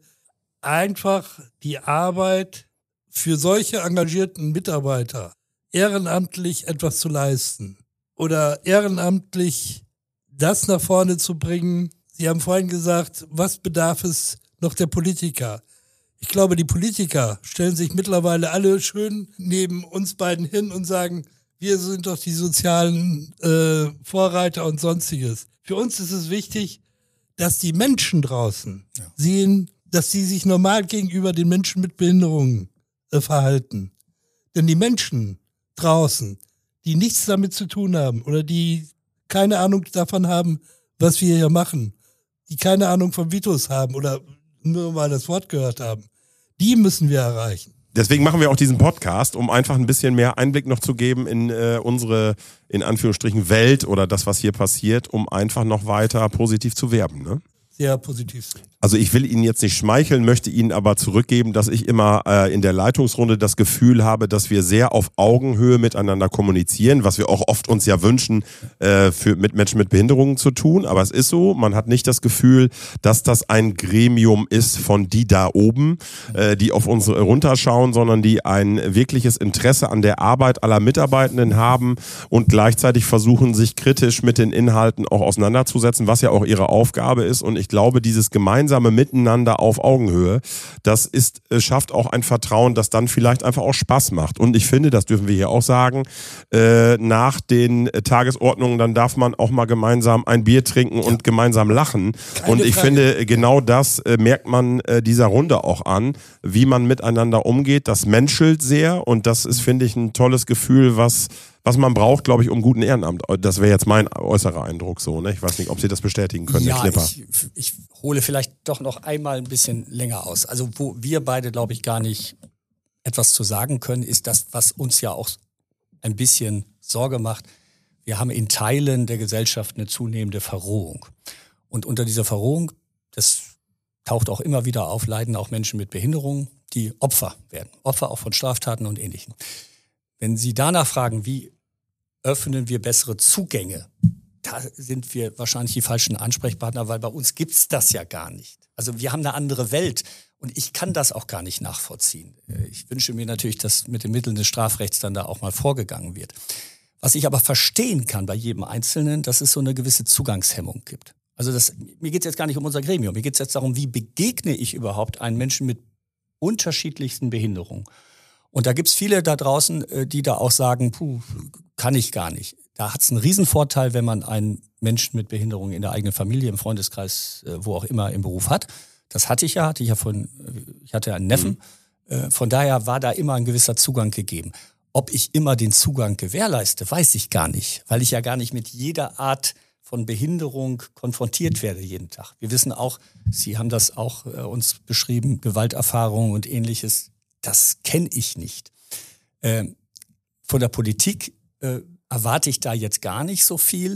einfach die Arbeit für solche engagierten Mitarbeiter ehrenamtlich etwas zu leisten oder ehrenamtlich das nach vorne zu bringen. Sie haben vorhin gesagt, was bedarf es noch der Politiker? Ich glaube, die Politiker stellen sich mittlerweile alle schön neben uns beiden hin und sagen, wir sind doch die sozialen äh, Vorreiter und sonstiges. Für uns ist es wichtig, dass die Menschen draußen ja. sehen, dass sie sich normal gegenüber den Menschen mit Behinderungen verhalten. Denn die Menschen draußen, die nichts damit zu tun haben oder die keine Ahnung davon haben, was wir hier machen, die keine Ahnung von Vitus haben oder nur mal das Wort gehört haben, die müssen wir erreichen. Deswegen machen wir auch diesen Podcast, um einfach ein bisschen mehr Einblick noch zu geben in äh, unsere, in Anführungsstrichen, Welt oder das, was hier passiert, um einfach noch weiter positiv zu werben, ne? Sehr positiv sind. Also ich will Ihnen jetzt nicht schmeicheln, möchte Ihnen aber zurückgeben, dass ich immer äh, in der Leitungsrunde das Gefühl habe, dass wir sehr auf Augenhöhe miteinander kommunizieren, was wir auch oft uns ja wünschen, äh, für, mit Menschen mit Behinderungen zu tun. Aber es ist so, man hat nicht das Gefühl, dass das ein Gremium ist von die da oben, äh, die auf uns runterschauen, sondern die ein wirkliches Interesse an der Arbeit aller Mitarbeitenden haben und gleichzeitig versuchen, sich kritisch mit den Inhalten auch auseinanderzusetzen, was ja auch ihre Aufgabe ist. Und ich glaube, dieses gemeinsame Miteinander auf Augenhöhe, das ist, schafft auch ein Vertrauen, das dann vielleicht einfach auch Spaß macht. Und ich finde, das dürfen wir hier auch sagen, äh, nach den Tagesordnungen, dann darf man auch mal gemeinsam ein Bier trinken ja. und gemeinsam lachen. Keine und ich Frage. finde, genau das äh, merkt man äh, dieser Runde auch an, wie man miteinander umgeht. Das menschelt sehr und das ist, finde ich, ein tolles Gefühl, was was man braucht, glaube ich, um guten Ehrenamt. Das wäre jetzt mein äußerer Eindruck so. Ne? Ich weiß nicht, ob Sie das bestätigen können, ja, Herr Knipper. Ich, ich hole vielleicht doch noch einmal ein bisschen länger aus. Also wo wir beide, glaube ich, gar nicht etwas zu sagen können, ist das, was uns ja auch ein bisschen Sorge macht. Wir haben in Teilen der Gesellschaft eine zunehmende Verrohung. Und unter dieser Verrohung, das taucht auch immer wieder auf, leiden auch Menschen mit Behinderungen, die Opfer werden. Opfer auch von Straftaten und Ähnlichem. Wenn Sie danach fragen, wie öffnen wir bessere Zugänge, da sind wir wahrscheinlich die falschen Ansprechpartner, weil bei uns gibt's das ja gar nicht. Also wir haben eine andere Welt und ich kann das auch gar nicht nachvollziehen. Ich wünsche mir natürlich, dass mit den Mitteln des Strafrechts dann da auch mal vorgegangen wird. Was ich aber verstehen kann bei jedem Einzelnen, dass es so eine gewisse Zugangshemmung gibt. Also das, mir geht's jetzt gar nicht um unser Gremium, mir geht's jetzt darum, wie begegne ich überhaupt einen Menschen mit unterschiedlichsten Behinderungen. Und da gibt's viele da draußen, die da auch sagen, puh, kann ich gar nicht. Da hat's einen Riesenvorteil, wenn man einen Menschen mit Behinderung in der eigenen Familie, im Freundeskreis, wo auch immer im Beruf hat. Das hatte ich ja, hatte ich ja von, ich hatte einen Neffen. Mhm. Von daher war da immer ein gewisser Zugang gegeben. Ob ich immer den Zugang gewährleiste, weiß ich gar nicht, weil ich ja gar nicht mit jeder Art von Behinderung konfrontiert werde jeden Tag. Wir wissen auch, Sie haben das auch äh, uns beschrieben, Gewalterfahrungen und Ähnliches. Das kenne ich nicht. Ähm, von der Politik äh, erwarte ich da jetzt gar nicht so viel.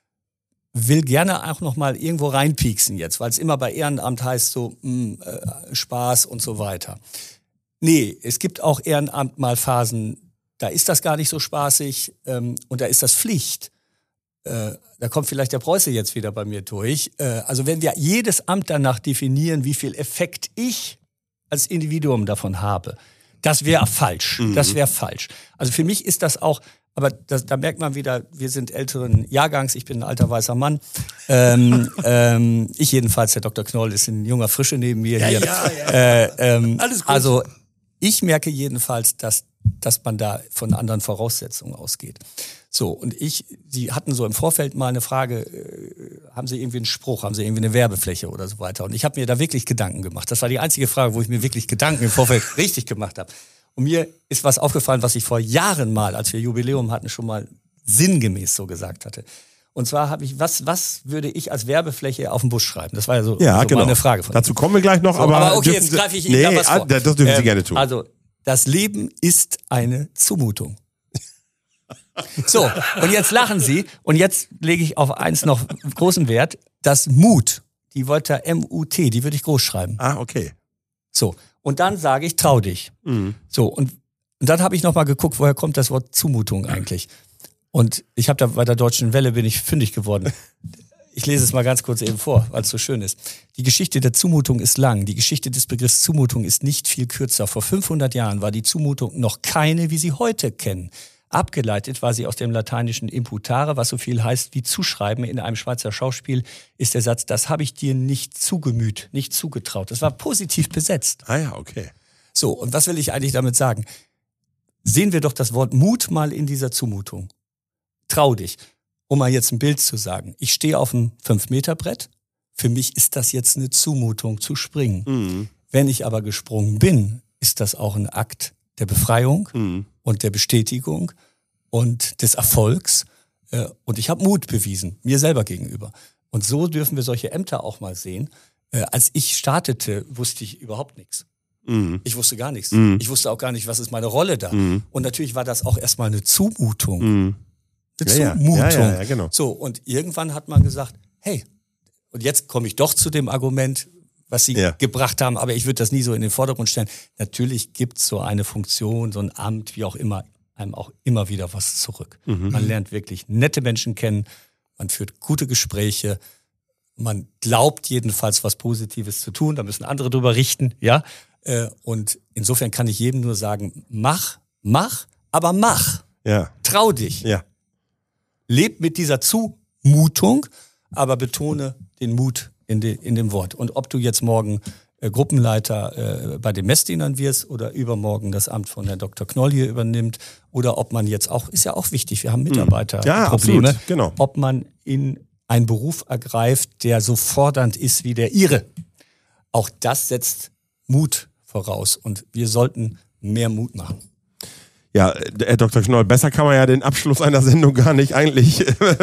Will gerne auch noch mal irgendwo reinpieksen jetzt, weil es immer bei Ehrenamt heißt so mh, äh, Spaß und so weiter. Nee, es gibt auch Ehrenamt mal Phasen, da ist das gar nicht so spaßig ähm, und da ist das Pflicht. Äh, da kommt vielleicht der Preuße jetzt wieder bei mir durch. Äh, also wenn wir jedes Amt danach definieren, wie viel Effekt ich als Individuum davon habe, das wäre falsch. Mhm. Das wäre falsch. Also für mich ist das auch, aber das, da merkt man wieder, wir sind älteren Jahrgangs, ich bin ein alter weißer Mann. Ähm, ähm, ich jedenfalls, der Doktor Knoll ist ein junger Frische neben mir ja, hier. Ja, ja. Äh, ähm, Alles gut. Also ich merke jedenfalls, dass, dass man da von anderen Voraussetzungen ausgeht. So, und ich, die hatten so im Vorfeld mal eine Frage, äh, haben sie irgendwie einen Spruch, haben sie irgendwie eine Werbefläche oder so weiter. Und ich habe mir da wirklich Gedanken gemacht. Das war die einzige Frage, wo ich mir wirklich Gedanken im Vorfeld richtig gemacht habe. Und mir ist was aufgefallen, was ich vor Jahren mal, als wir Jubiläum hatten, schon mal sinngemäß so gesagt hatte. Und zwar habe ich, was, was würde ich als Werbefläche auf den Bus schreiben? Das war ja so, ja, so genau. meine Frage von Dazu kommen wir gleich noch, so, aber, aber okay, dürfen jetzt Sie, greife ich Ihnen nee, da was vor. Das dürfen Sie ähm, gerne tun. Also, das Leben ist eine Zumutung. So, und jetzt lachen Sie und jetzt lege ich auf eins noch großen Wert, das Mut, die Wörter M U T, die würde ich groß schreiben. Ah, okay. So, und dann sage ich, trau dich. Mhm. So, und, und dann habe ich nochmal geguckt, woher kommt das Wort Zumutung eigentlich? Und ich habe da bei der Deutschen Welle bin ich fündig geworden. Ich lese es mal ganz kurz eben vor, weil es so schön ist. Die Geschichte der Zumutung ist lang. Die Geschichte des Begriffs Zumutung ist nicht viel kürzer. Vor fünfhundert Jahren war die Zumutung noch keine, wie Sie heute kennen. Abgeleitet war sie aus dem lateinischen imputare, was so viel heißt wie zuschreiben. In einem Schweizer Schauspiel ist der Satz, das habe ich dir nicht zugemüht, nicht zugetraut. Das war positiv besetzt. Ah ja, okay. So, und was will ich eigentlich damit sagen? Sehen wir doch das Wort Mut mal in dieser Zumutung. Trau dich. Um mal jetzt ein Bild zu sagen. Ich stehe auf einem fünf Meter Brett. Für mich ist das jetzt eine Zumutung zu springen. Mhm. Wenn ich aber gesprungen bin, ist das auch ein Akt der Befreiung Mhm. und der Bestätigung und des Erfolgs. Äh, und ich habe Mut bewiesen, mir selber gegenüber. Und so dürfen wir solche Ämter auch mal sehen. Äh, als ich startete, wusste ich überhaupt nichts. Mhm. Ich wusste gar nichts. Mhm. Ich wusste auch gar nicht, was ist meine Rolle da. Mhm. Und natürlich war das auch erstmal eine Zumutung. Mhm. Eine Ja, ja. Zumutung. Ja, ja, ja, genau. So, und irgendwann hat man gesagt, hey, und jetzt komme ich doch zu dem Argument, was Sie Ja. gebracht haben, aber ich würde das nie so in den Vordergrund stellen. Natürlich gibt es so eine Funktion, so ein Amt, wie auch immer, einem auch immer wieder was zurück. Mhm. Man lernt wirklich nette Menschen kennen, man führt gute Gespräche, man glaubt jedenfalls was Positives zu tun, da müssen andere drüber richten, ja. Äh, Und insofern kann ich jedem nur sagen, mach, mach, aber mach. Ja. Trau dich. Ja. Leb mit dieser Zumutung, aber betone den Mut in, de, in dem Wort. Und ob du jetzt morgen äh, Gruppenleiter äh, bei den Messdienern wirst oder übermorgen das Amt von Herrn Doktor Knoll hier übernimmt oder ob man jetzt auch, ist ja auch wichtig, wir haben Mitarbeiterprobleme, Ja, absolut, genau. ob man in einen Beruf ergreift, der so fordernd ist wie der Ihre. Auch das setzt Mut voraus und wir sollten mehr Mut machen. Ja, Herr Doktor Knoll, besser kann man ja den Abschluss einer Sendung gar nicht eigentlich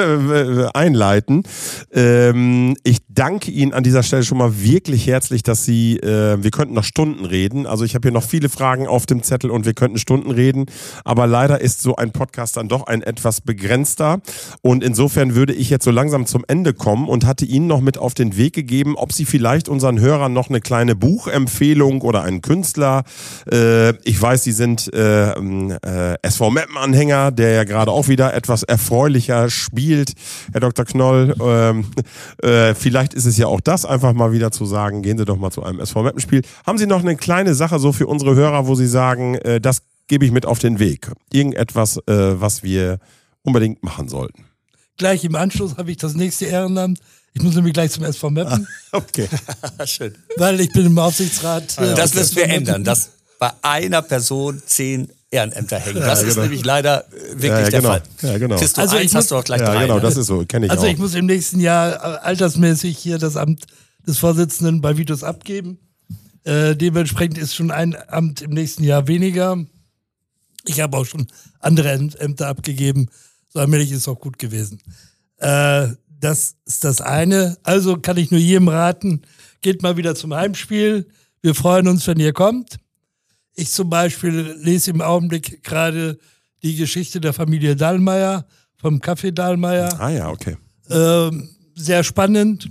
einleiten. Ähm, ich danke Ihnen an dieser Stelle schon mal wirklich herzlich, dass Sie, äh, wir könnten noch Stunden reden. Also ich habe hier noch viele Fragen auf dem Zettel und wir könnten Stunden reden. Aber leider ist so ein Podcast dann doch ein etwas begrenzter. Und insofern würde ich jetzt so langsam zum Ende kommen und hatte Ihnen noch mit auf den Weg gegeben, ob Sie vielleicht unseren Hörern noch eine kleine Buchempfehlung oder einen Künstler, äh, ich weiß, Sie sind äh, Äh, S V Meppen-Anhänger, der ja gerade auch wieder etwas erfreulicher spielt, Herr Doktor Knoll. Ähm, äh, vielleicht ist es ja auch das, einfach mal wieder zu sagen, gehen Sie doch mal zu einem S V Meppen-Spiel. Haben Sie noch eine kleine Sache so für unsere Hörer, wo Sie sagen, äh, das gebe ich mit auf den Weg? Irgendetwas, äh, was wir unbedingt machen sollten? Gleich im Anschluss habe ich das nächste Ehrenamt. Ich muss nämlich gleich zum S V Meppen, Okay. Schön. weil ich bin im Aufsichtsrat. äh, Das des müssen wir S V Meppen. ändern, dass bei einer Person zehn Ehrenämter hängen. Ja, Das ist genau. nämlich leider äh, wirklich Ja, ja, der genau. Fall. Ja, genau. Kriegst du Also ich eins, muss- hast du auch gleich Ja, drei. genau, ne? das ist so, kenne ich Also auch. ich muss im nächsten Jahr äh, altersmäßig hier das Amt des Vorsitzenden bei Vitus abgeben. Äh, dementsprechend ist schon ein Amt im nächsten Jahr weniger. Ich habe auch schon andere Äm- Ämter abgegeben. So allmählich ist es auch gut gewesen. Äh, das ist das eine. Also kann ich nur jedem raten, geht mal wieder zum Heimspiel. Wir freuen uns, wenn ihr kommt. Ich zum Beispiel lese im Augenblick gerade die Geschichte der Familie Dahlmeier, vom Café Dahlmeier. Ah ja, okay. Ähm, sehr spannend,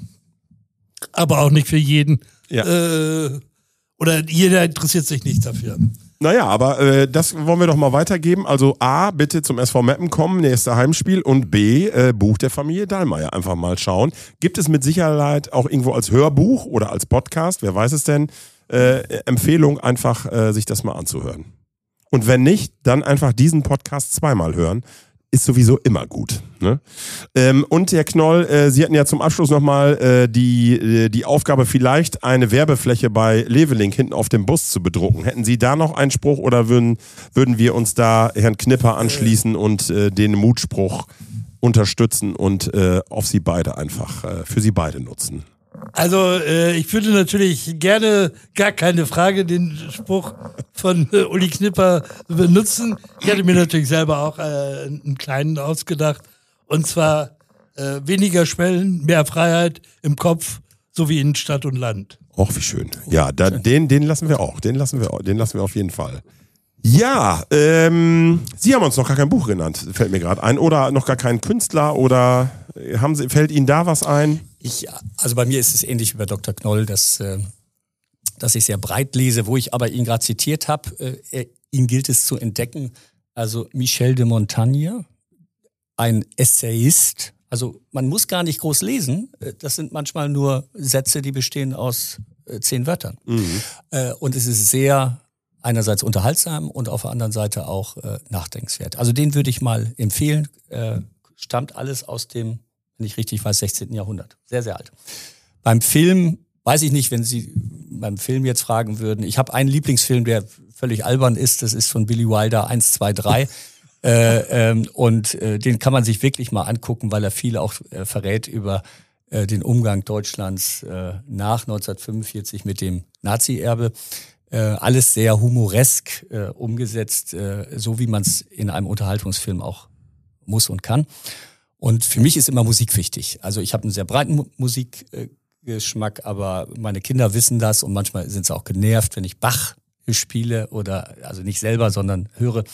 aber auch nicht für jeden. Ja. Äh, oder jeder interessiert sich nicht dafür. Naja, aber äh, das wollen wir doch mal weitergeben. Also A, bitte zum S V Meppen kommen, nächster Heimspiel. Und B, äh, Buch der Familie Dahlmeier einfach mal schauen. Gibt es mit Sicherheit auch irgendwo als Hörbuch oder als Podcast, wer weiß es denn, äh, Empfehlung einfach, äh, sich das mal anzuhören. Und wenn nicht, dann einfach diesen Podcast zweimal hören. ist sowieso immer gut. Ne? Ähm, und Herr Knoll, äh, Sie hatten ja zum Abschluss nochmal äh, die, äh, die Aufgabe, vielleicht eine Werbefläche bei Levelink hinten auf dem Bus zu bedrucken. Hätten Sie da noch einen Spruch oder würden, würden wir uns da Herrn Knipper anschließen und äh, den Mutspruch unterstützen und äh, auf Sie beide einfach, äh, für Sie beide nutzen? Also äh, ich würde natürlich gerne, gar keine Frage, den Spruch von äh, Uli Knipper benutzen. Ich hatte mir natürlich selber auch äh, einen kleinen ausgedacht. Und zwar äh, weniger Schwellen, mehr Freiheit im Kopf, sowie in Stadt und Land. Och, wie schön. Ja, da, den, den lassen wir auch. Den lassen wir, den lassen wir auf jeden Fall. Ja, ähm, Sie haben uns noch gar kein Buch genannt, fällt mir gerade ein. Oder noch gar keinen Künstler oder haben Sie, fällt Ihnen da was ein? Ich, also bei mir ist es ähnlich wie bei Doktor Knoll, dass, äh, dass ich sehr breit lese, wo ich aber ihn gerade zitiert habe, äh, ihn gilt es zu entdecken. Also Michel de Montaigne, ein Essayist. Also man muss gar nicht groß lesen. Das sind manchmal nur Sätze, die bestehen aus äh, zehn Wörtern. Mhm. Äh, und es ist sehr einerseits unterhaltsam und auf der anderen Seite auch äh, nachdenkenswert. Also den würde ich mal empfehlen. Äh, stammt alles aus dem, wenn ich richtig weiß, sechzehnten Jahrhundert. Sehr, sehr alt. Beim Film weiß ich nicht, wenn Sie beim Film jetzt fragen würden. Ich habe einen Lieblingsfilm, der völlig albern ist. Das ist von Billy Wilder, eins, zwei, drei. äh, ähm, und äh, den kann man sich wirklich mal angucken, weil er viel auch äh, verrät über äh, den Umgang Deutschlands äh, nach neunzehnhundertfünfundvierzig mit dem Nazi-Erbe. Äh, alles sehr humoresk äh, umgesetzt, äh, so wie man es in einem Unterhaltungsfilm auch muss und kann. Und für mich ist immer Musik wichtig. Also ich habe einen sehr breiten Mu- Musikgeschmack, äh, aber meine Kinder wissen das und manchmal sind sie auch genervt, wenn ich Bach spiele oder, also nicht selber, sondern höre.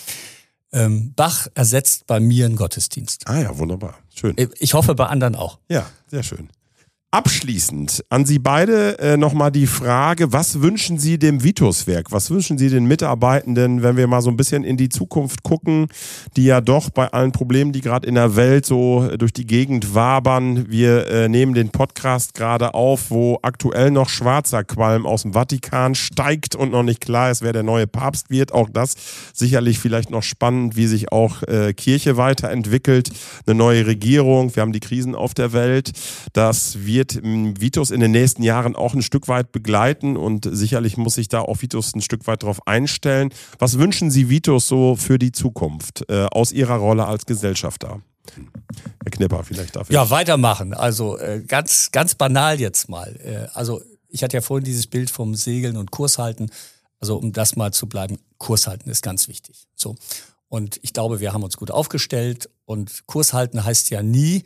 Ähm, Bach ersetzt bei mir einen Gottesdienst. Ah ja, wunderbar. Schön. Ich hoffe bei anderen auch. Ja, sehr schön. Abschließend an Sie beide äh, nochmal die Frage, was wünschen Sie dem Vituswerk? Was wünschen Sie den Mitarbeitenden, wenn wir mal so ein bisschen in die Zukunft gucken, die ja doch bei allen Problemen, die gerade in der Welt so durch die Gegend wabern, wir äh, nehmen den Podcast gerade auf, wo aktuell noch schwarzer Qualm aus dem Vatikan steigt und noch nicht klar ist, wer der neue Papst wird. Auch das sicherlich vielleicht noch spannend, wie sich auch äh, Kirche weiterentwickelt, eine neue Regierung, wir haben die Krisen auf der Welt, das wird wird Vitus in den nächsten Jahren auch ein Stück weit begleiten und sicherlich muss sich da auch Vitus ein Stück weit drauf einstellen. Was wünschen Sie Vitus so für die Zukunft äh, aus Ihrer Rolle als Gesellschafter? Herr Knipper, vielleicht dafür. Ja, weitermachen. Also äh, ganz, ganz banal jetzt mal. Äh, also ich hatte ja vorhin dieses Bild vom Segeln und Kurs halten. Also um das mal zu bleiben, Kurs halten ist ganz wichtig. So. Und ich glaube, wir haben uns gut aufgestellt und Kurs halten heißt ja nie,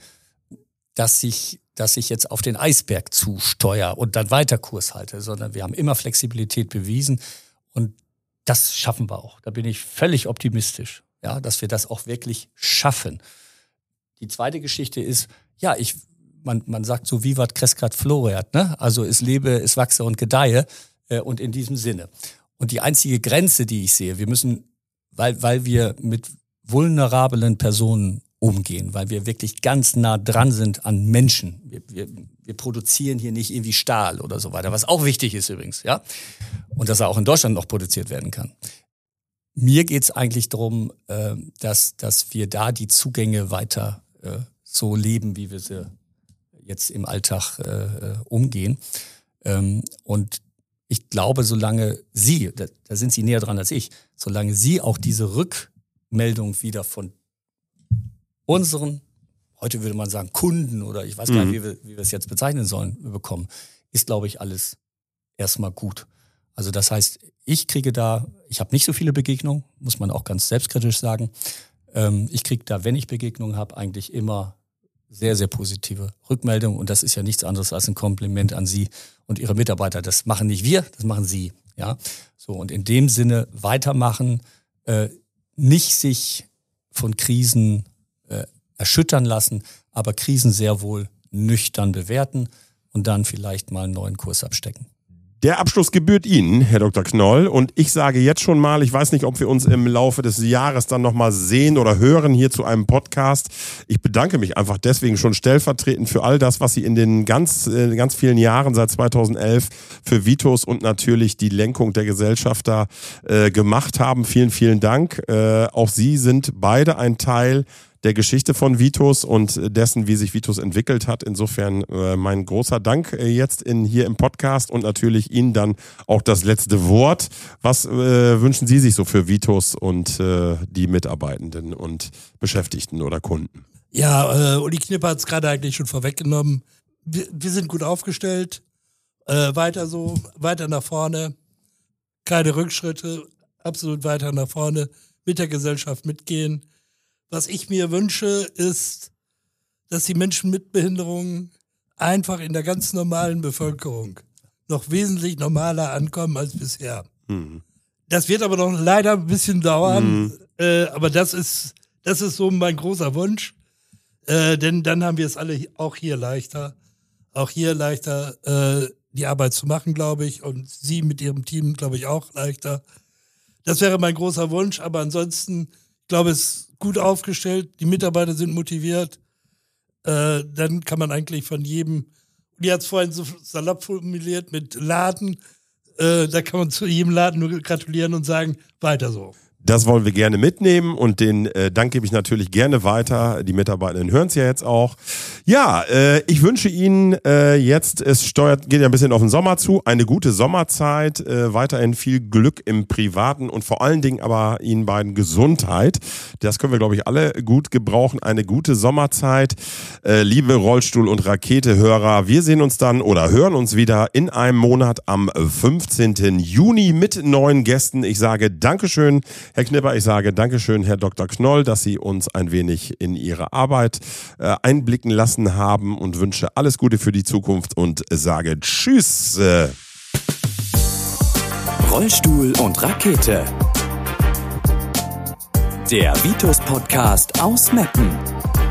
dass ich dass ich jetzt auf den Eisberg zusteuere und dann weiter Kurs halte, sondern wir haben immer Flexibilität bewiesen und das schaffen wir auch. Da bin ich völlig optimistisch, ja, dass wir das auch wirklich schaffen. Die zweite Geschichte ist, ja, ich, man, man sagt so vivat crescat floreat, ne? Also es lebe, es wachse und gedeihe äh, und in diesem Sinne. Und die einzige Grenze, die ich sehe, wir müssen, weil, weil wir mit vulnerablen Personen umgehen, weil wir wirklich ganz nah dran sind an Menschen. Wir, wir, wir produzieren hier nicht irgendwie Stahl oder so weiter, was auch wichtig ist übrigens, ja. Und dass er auch in Deutschland noch produziert werden kann. Mir geht's eigentlich darum, äh, dass, dass wir da die Zugänge weiter äh, so leben, wie wir sie jetzt im Alltag äh, umgehen. Ähm, und ich glaube, solange Sie, da, da sind Sie näher dran als ich, solange Sie auch diese Rückmeldung wieder von unseren, heute würde man sagen Kunden oder ich weiß gar nicht, wie wir, wie wir es jetzt bezeichnen sollen, bekommen, ist, glaube ich, alles erstmal gut. Also das heißt, ich kriege da, ich habe nicht so viele Begegnungen, muss man auch ganz selbstkritisch sagen. Ähm, ich kriege da, wenn ich Begegnungen habe, eigentlich immer sehr, sehr positive Rückmeldungen und das ist ja nichts anderes als ein Kompliment an Sie und Ihre Mitarbeiter. Das machen nicht wir, das machen Sie. Ja, so und in dem Sinne weitermachen, äh, nicht sich von Krisen äh, erschüttern lassen, aber Krisen sehr wohl nüchtern bewerten und dann vielleicht mal einen neuen Kurs abstecken. Der Abschluss gebührt Ihnen, Herr Doktor Knoll. Und ich sage jetzt schon mal, ich weiß nicht, ob wir uns im Laufe des Jahres dann nochmal sehen oder hören hier zu einem Podcast. Ich bedanke mich einfach deswegen schon stellvertretend für all das, was Sie in den ganz, äh, ganz vielen Jahren seit zweitausendelf für Vitus und natürlich die Lenkung der Gesellschafter äh, gemacht haben. Vielen, vielen Dank. Äh, auch Sie sind beide ein Teil der Geschichte von Vitus und dessen, wie sich Vitus entwickelt hat. Insofern äh, mein großer Dank äh, jetzt in, hier im Podcast und natürlich Ihnen dann auch das letzte Wort. Was äh, wünschen Sie sich so für Vitus und äh, die Mitarbeitenden und Beschäftigten oder Kunden? Ja, äh, Uli Knipper hat es gerade eigentlich schon vorweggenommen. Wir, wir sind gut aufgestellt, äh, weiter so, weiter nach vorne, keine Rückschritte, absolut weiter nach vorne, mit der Gesellschaft mitgehen. Was ich mir wünsche, ist, dass die Menschen mit Behinderungen einfach in der ganz normalen Bevölkerung noch wesentlich normaler ankommen als bisher. Mhm. Das wird aber noch leider ein bisschen dauern, mhm. äh, aber das ist, das ist so mein großer Wunsch. Äh, denn dann haben wir es alle auch hier leichter, auch hier leichter äh, die Arbeit zu machen, glaube ich, und Sie mit Ihrem Team, glaube ich, auch leichter. Das wäre mein großer Wunsch, aber ansonsten, ich glaube, es ist gut aufgestellt, die Mitarbeiter sind motiviert, äh, dann kann man eigentlich von jedem, die hat es vorhin so salopp formuliert mit Laden, äh, da kann man zu jedem Laden nur gratulieren und sagen, weiter so. Das wollen wir gerne mitnehmen und den äh, Dank gebe ich natürlich gerne weiter. Die Mitarbeitenden hören es ja jetzt auch. Ja, äh, ich wünsche Ihnen äh, jetzt, es steuert, geht ja ein bisschen auf den Sommer zu, eine gute Sommerzeit, äh, weiterhin viel Glück im Privaten und vor allen Dingen aber Ihnen beiden Gesundheit. Das können wir, glaube ich, alle gut gebrauchen. Eine gute Sommerzeit. Äh, liebe Rollstuhl- und Rakete-Hörer, wir sehen uns dann oder hören uns wieder in einem Monat am fünfzehnten Juni mit neuen Gästen. Ich sage Dankeschön, Herr Knipper, ich sage Dankeschön, Herr Doktor Knoll, dass Sie uns ein wenig in Ihre Arbeit äh, einblicken lassen haben und wünsche alles Gute für die Zukunft und sage Tschüss. Rollstuhl und Rakete. Der Vitus Podcast aus Meppen.